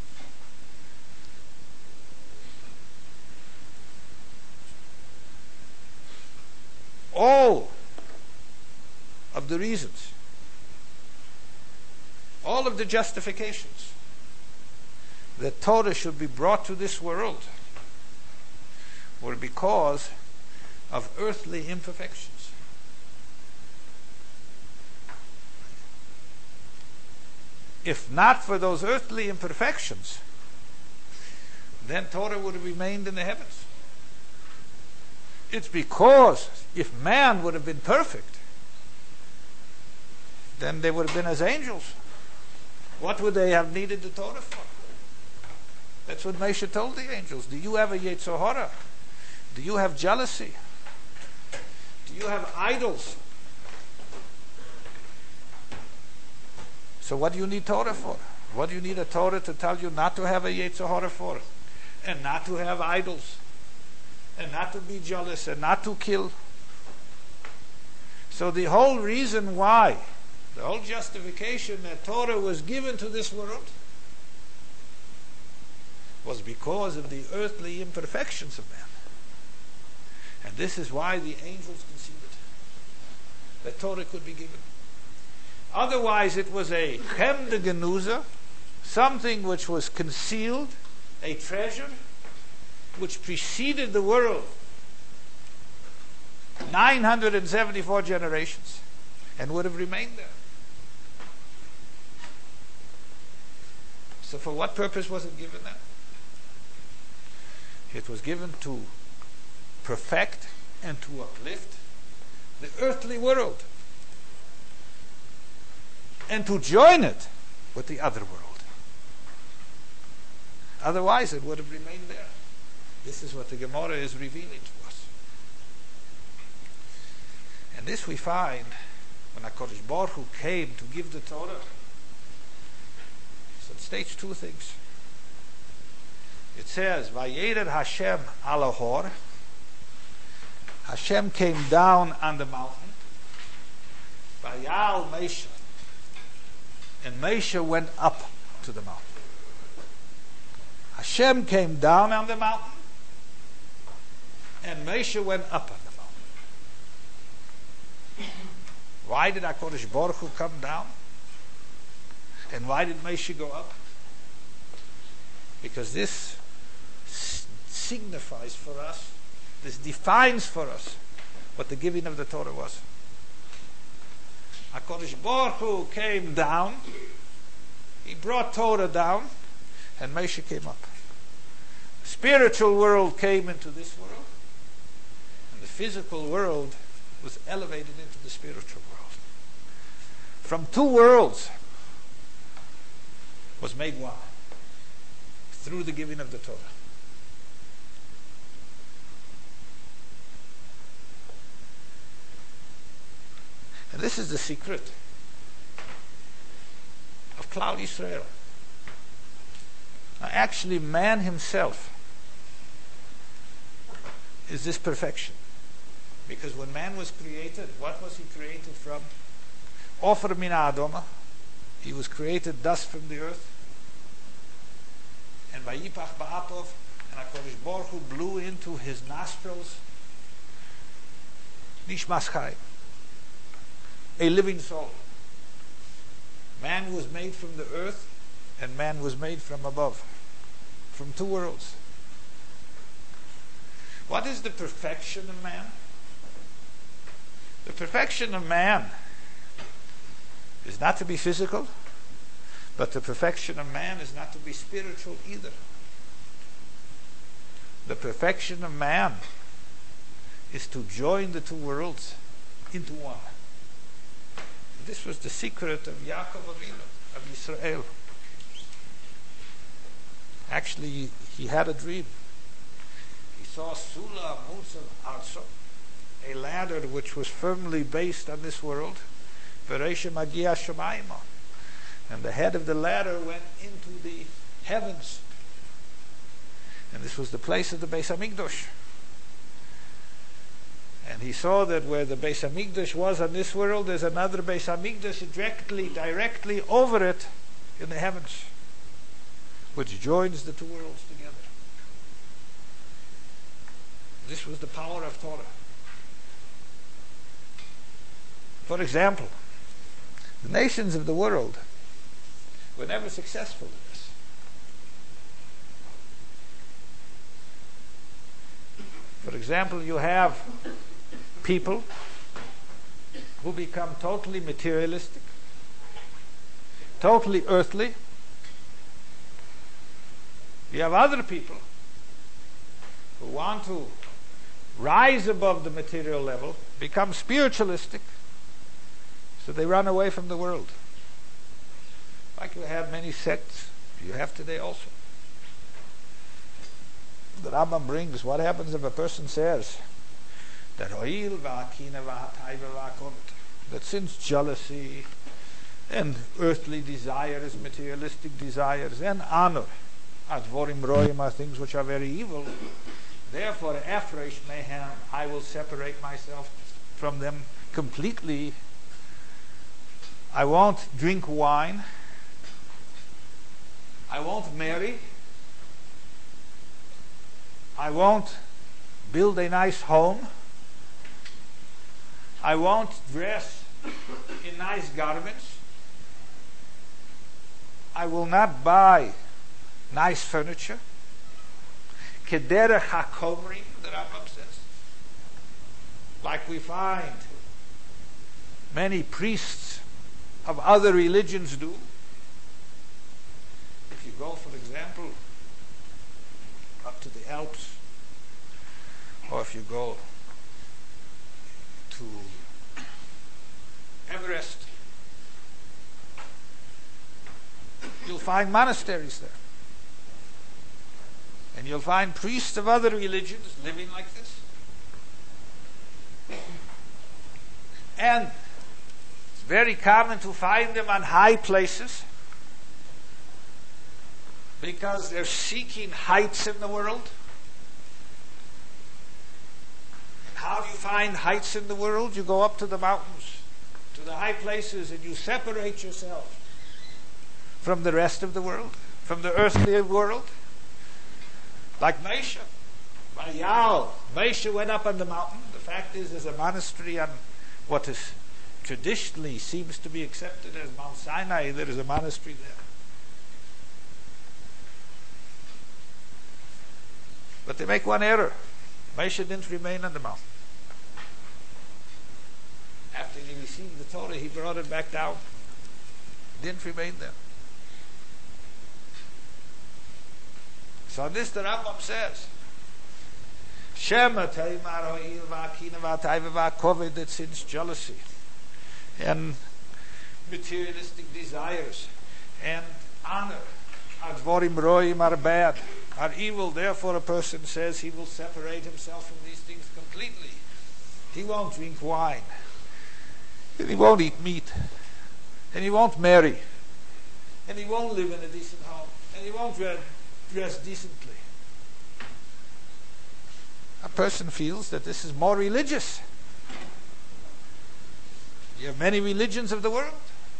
All of the reasons, all of the justifications that Torah should be brought to this world were because of earthly imperfections. If not for those earthly imperfections, then Torah would have remained in the heavens. It's because if man would have been perfect, then they would have been as angels. What would they have needed the Torah for? That's what Moshe told the angels. Do you have a yetzer hara? Do you have jealousy? Do you have idols? So what do you need Torah for? What do you need a Torah to tell you not to have a yetzer hara for? And not to have idols? And not to be jealous? And not to kill? So the whole reason why, the whole justification that Torah was given to this world was because of the earthly imperfections of man. And this is why the angels conceded that Torah could be given. Otherwise it was a chem de genuza, something which was concealed, a treasure which preceded the world nine hundred seventy-four generations and would have remained there. So for what purpose was it given then? It was given to perfect and to uplift the earthly world and to join it with the other world. Otherwise it would have remained there. This is what the Gemara is revealing to us. And this we find when HaKadosh Baruch Hu came to give the Torah. So it states two things. It says, Vayered Hashem ala hor. Hashem came down on the mountain. Vayal Moshe. And Moshe went up to the mountain. Hashem came down on the mountain. And Moshe went up on the mountain. Why did HaKadosh Baruch Hu come down? And why did Moshe go up? Because this s- signifies for us, this defines for us what the giving of the Torah was. HaKadosh Baruch Hu came down, he brought Torah down, and Moshe came up. spiritual world came into this world, and the physical world was elevated into the spiritual world. From two worlds was made one through the giving of the Torah. And this is the secret of Klal Yisrael. Now, actually, man himself is this perfection. Because when man was created, what was he created from? Ofer min ha'adama. He was created dust from the earth. And vayipach ba'atov, and HaKadosh Baruch Hu blew into his nostrils nishmas chayim, a living soul. Man was made from the earth, and man was made from above, from two worlds. What is the perfection of man? The perfection of man is not to be physical, but the perfection of man is not to be spiritual either. The perfection of man is to join the two worlds into one. This was the secret of Yaakov Avinu, of Yisrael. Actually, he had a dream. He saw Sula Mutzav Arso, a ladder which was firmly based on this world. Veresha Magia Shemaima. And the head of the ladder went into the heavens. And this was the place of the Beis Hamikdash. And he saw that where the Beis Hamikdash was on this world, there's another Beis Hamikdash directly, directly over it in the heavens, which joins the two worlds together. This was the power of Torah. For example, the nations of the world were never successful in this. For example, you have people who become totally materialistic, totally earthly. You have other people who want to rise above the material level, become spiritualistic, so they run away from the world. Like you have many sects, you have today also. The Rambam brings, what happens if a person says that that since jealousy and earthly desires, materialistic desires, and honor, advorim roim, are things which are very evil, therefore, afresh mehem, I will separate myself from them completely. I won't drink wine. I won't marry. I won't build a nice home. I won't dress in nice garments. I will not buy nice furniture. Kederech hakomrim, the Rambam says. Like we find many priests of other religions do. If you go, for example, up to the Alps, or if you go to Everest, you'll find monasteries there. And you'll find priests of other religions living like this. And it's very common to find them on high places because they're seeking heights in the world. How do you find heights in the world? You go up to the mountains, to the high places, and you separate yourself from the rest of the world, from the earthly world. Like Moshe, Vayal, Moshe went up on the mountain. The fact is, there's a monastery on what is traditionally seems to be accepted as Mount Sinai. There is a monastery there. But they make one error. Moshe didn't remain on the mountain. After he received the Torah, he brought it back down. Didn't remain there. So on this the Rambam says, Shema Taimar Ho'il Va'akina Va'taiva Va'kovid, that since jealousy and materialistic desires and honor are dvorim roim, are bad, are evil, therefore a person says he will separate himself from these things completely. He won't drink wine, and he won't eat meat, and he won't marry, and he won't live in a decent home, and he won't dress, dress decently. A person feels that this is more religious. You have many religions of the world,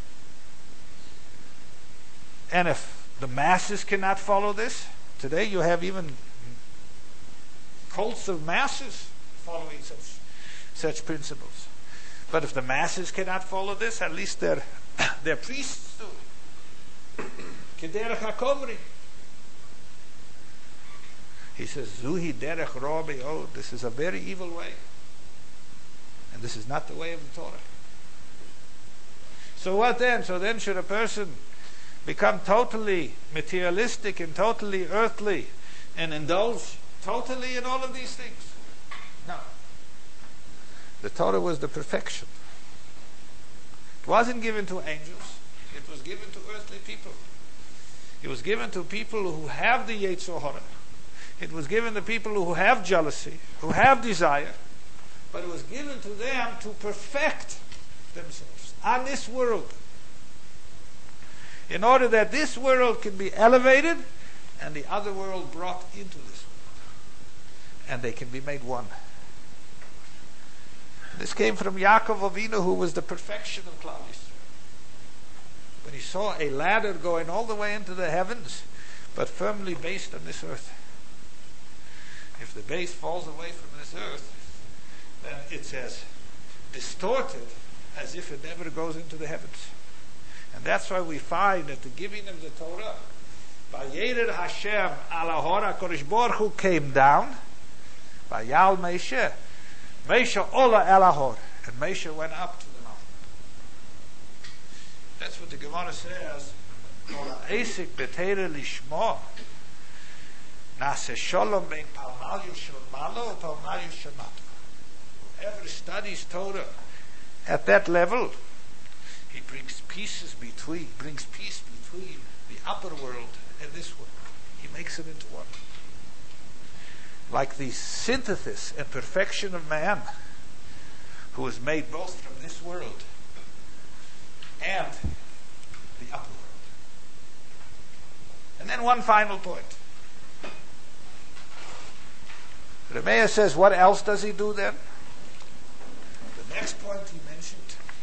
and if the masses cannot follow this, today you have even cults of masses following such such principles. But if the masses cannot follow this, at least their their priests do. Kederech HaKomri. He says, Zuhi derech Rabbi, oh, this is a very evil way. And this is not the way of the Torah. So what then? So then should a person become totally materialistic and totally earthly and indulge totally in all of these things? No. The Torah was the perfection. It wasn't given to angels. It was given to earthly people. It was given to people who have the Yetzer Hara. It was given to people who have jealousy, who have desire. But it was given to them to perfect themselves on this world, in order that this world can be elevated and the other world brought into this world, and they can be made one. This came from Yaakov Avinu, who was the perfection of Klal Yisrael. When he saw a ladder going all the way into the heavens, but firmly based on this earth. If the base falls away from this earth, then it's as distorted as if it never goes into the heavens. And that's why we find at the giving of the Torah, Vayered Hashem ala hora, Kodesh Baruch Hu came down, Vayal Moshe, Moshe ola el hor, and Moshe went up to the mountain. That's what the Gemara says. Ola Esik b'Teira lishmo, Nase Shalom ben Palmal Yishon Malo, Palmal Yishon Mato. Whoever studies Torah at that level, he brings pieces between, brings peace between the upper world and this world. He makes it into one. Like the synthesis and perfection of man, who is made both from this world and the upper world. And then one final point. Remeah says, what else does he do then? The next point he mentioned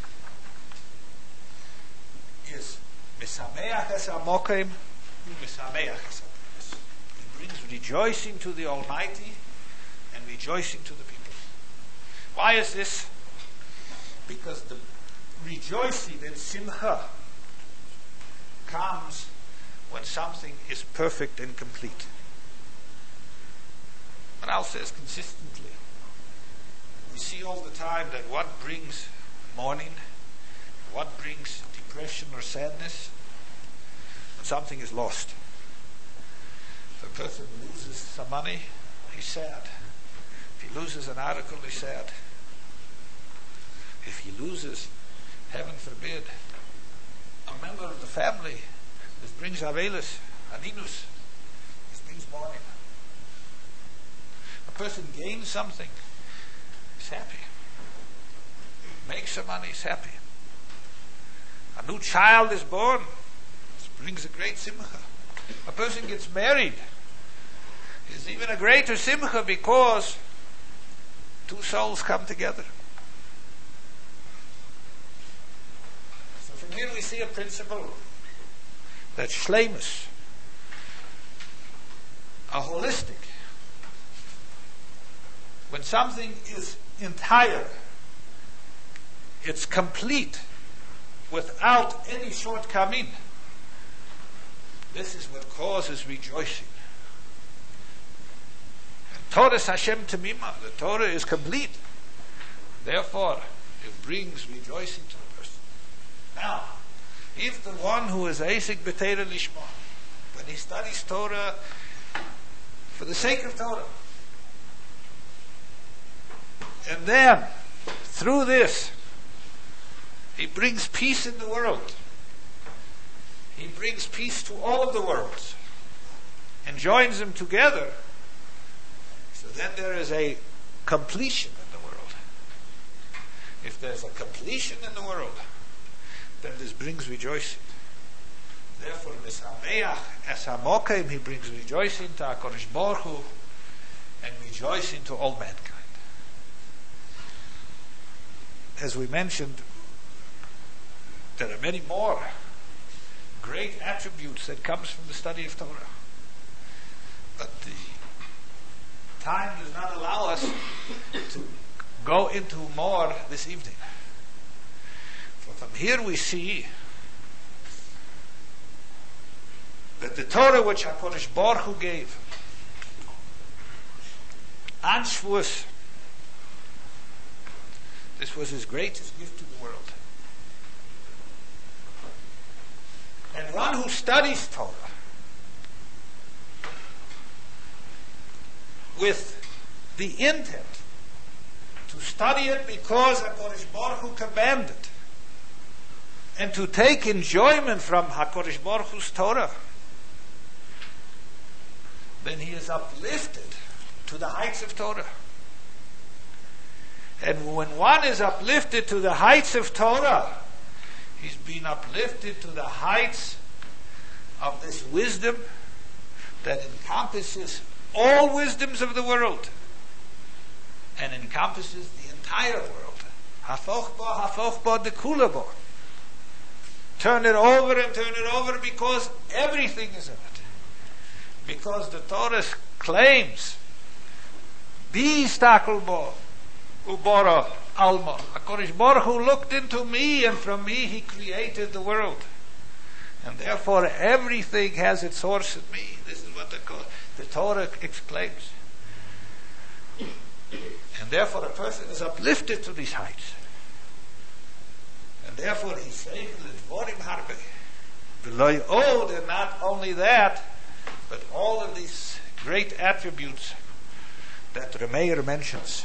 is Misameach es hamokim, Misameach es hamokim. He brings rejoicing to the Almighty and rejoicing to the people. Why is this? Because the rejoicing and simcha comes when something is perfect and complete. Maharal says consistently, we see all the time that what brings mourning, what brings depression or sadness, when something is lost. If a person loses some money, he's sad. If he loses an article, he's sad. If he loses, heaven forbid, a member of the family, this brings avelis, aninus, this brings mourning. A person gains something, he's happy. Makes some money, he's happy. A new child is born, this brings a great simcha. A person gets married, it's even a greater simcha because two souls come together. So from here we see a principle that shleimus, a holistic, when something is entire, it's complete, without any shortcoming, this is what causes rejoicing. And Torah is Hashem Temimah, the Torah is complete. Therefore, it brings rejoicing to the person. Now, if the one who is Eisik B'Teira Lishma, when he studies Torah for the sake of Torah. And then, through this, he brings peace in the world. He brings peace to all of the worlds and joins them together. So then there is a completion in the world. If there's a completion in the world, then this brings rejoicing. Therefore, Misameach es Hamokim, he brings rejoicing to HaKadosh Baruch Hu and rejoicing to all mankind. As we mentioned, there are many more great attributes that comes from the study of Torah. But the time does not allow us to go into more this evening. For from here we see that the Torah which HaKadosh Baruch Hu gave on Shavuos, this was his greatest gift to the world. And one who studies Torah with the intent to study it because HaKadosh Baruch Hu commanded, and to take enjoyment from HaKadosh Baruch Hu's Torah, then he is uplifted to the heights of Torah. And when one is uplifted to the heights of Torah, he's been uplifted to the heights of this wisdom that encompasses all wisdoms of the world and encompasses the entire world. Hafoch bo, hafoch bo, dekula bo. Turn it over and turn it over, because everything is in it. Because the Torah claims, Bi stakel bo, ubora alma. HaKadosh Baruch Hu looked into me, and from me he created the world. And therefore everything has its source in me. This is what the, the Torah exclaims. And therefore a person is uplifted to these heights. And therefore he says, oh, and not only that, but all of these great attributes that Remeir mentions.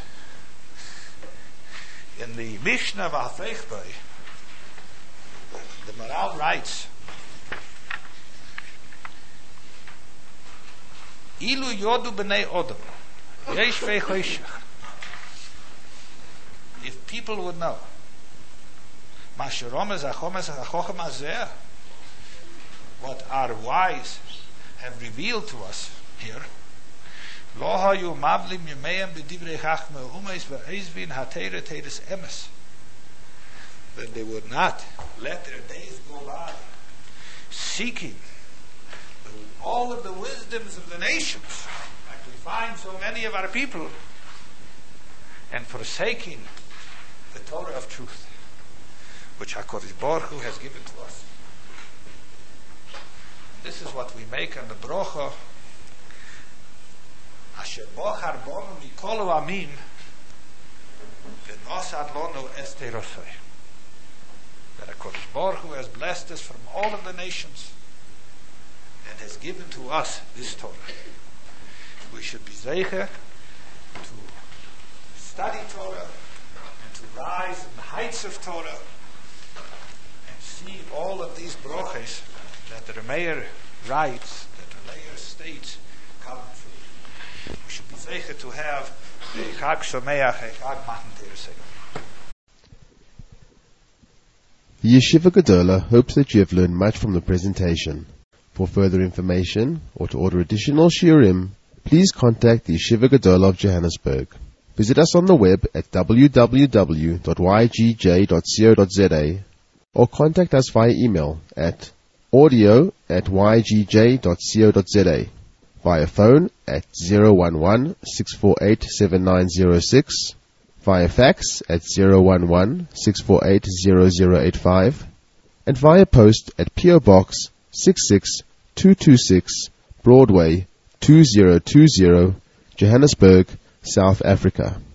In the Mishnah of Afechbei, the Maral writes, Ilu yodu b'nei odom, yesh v'choshech. If people would know, what our wise have revealed to us here, then they would not let their days go by seeking all of the wisdoms of the nations, like we find so many of our people, and forsaking the Torah of truth, which HaKadosh Baruch Hu has given to us. This is what we make on the brocha, Asher bochar bonu mikol amim v'nosad lonu es terosoi. That HaKadosh Baruch Hu has blessed us from all of the nations and has given to us this Torah. We should be zeicher to study Torah and to rise in the heights of Torah and see all of these broches that the Remeir writes, that the Remeir states, come true. We should be zeicher to have a Chag Shomeach, a Chag Matan Torah. The Yeshiva Gedola hopes that you have learned much from the presentation. For further information or to order additional shiurim, please contact the Yeshiva Gedola of Johannesburg. Visit us on the web at w w w dot y g j dot co dot z a or contact us via email at audio at y g j dot co dot z a, via phone at zero one one, six four eight, seven nine zero six, via fax at zero one one, six four eight, zero zero eight five, and via post at P O Box six six two two six, Broadway two zero two zero, Johannesburg, South Africa.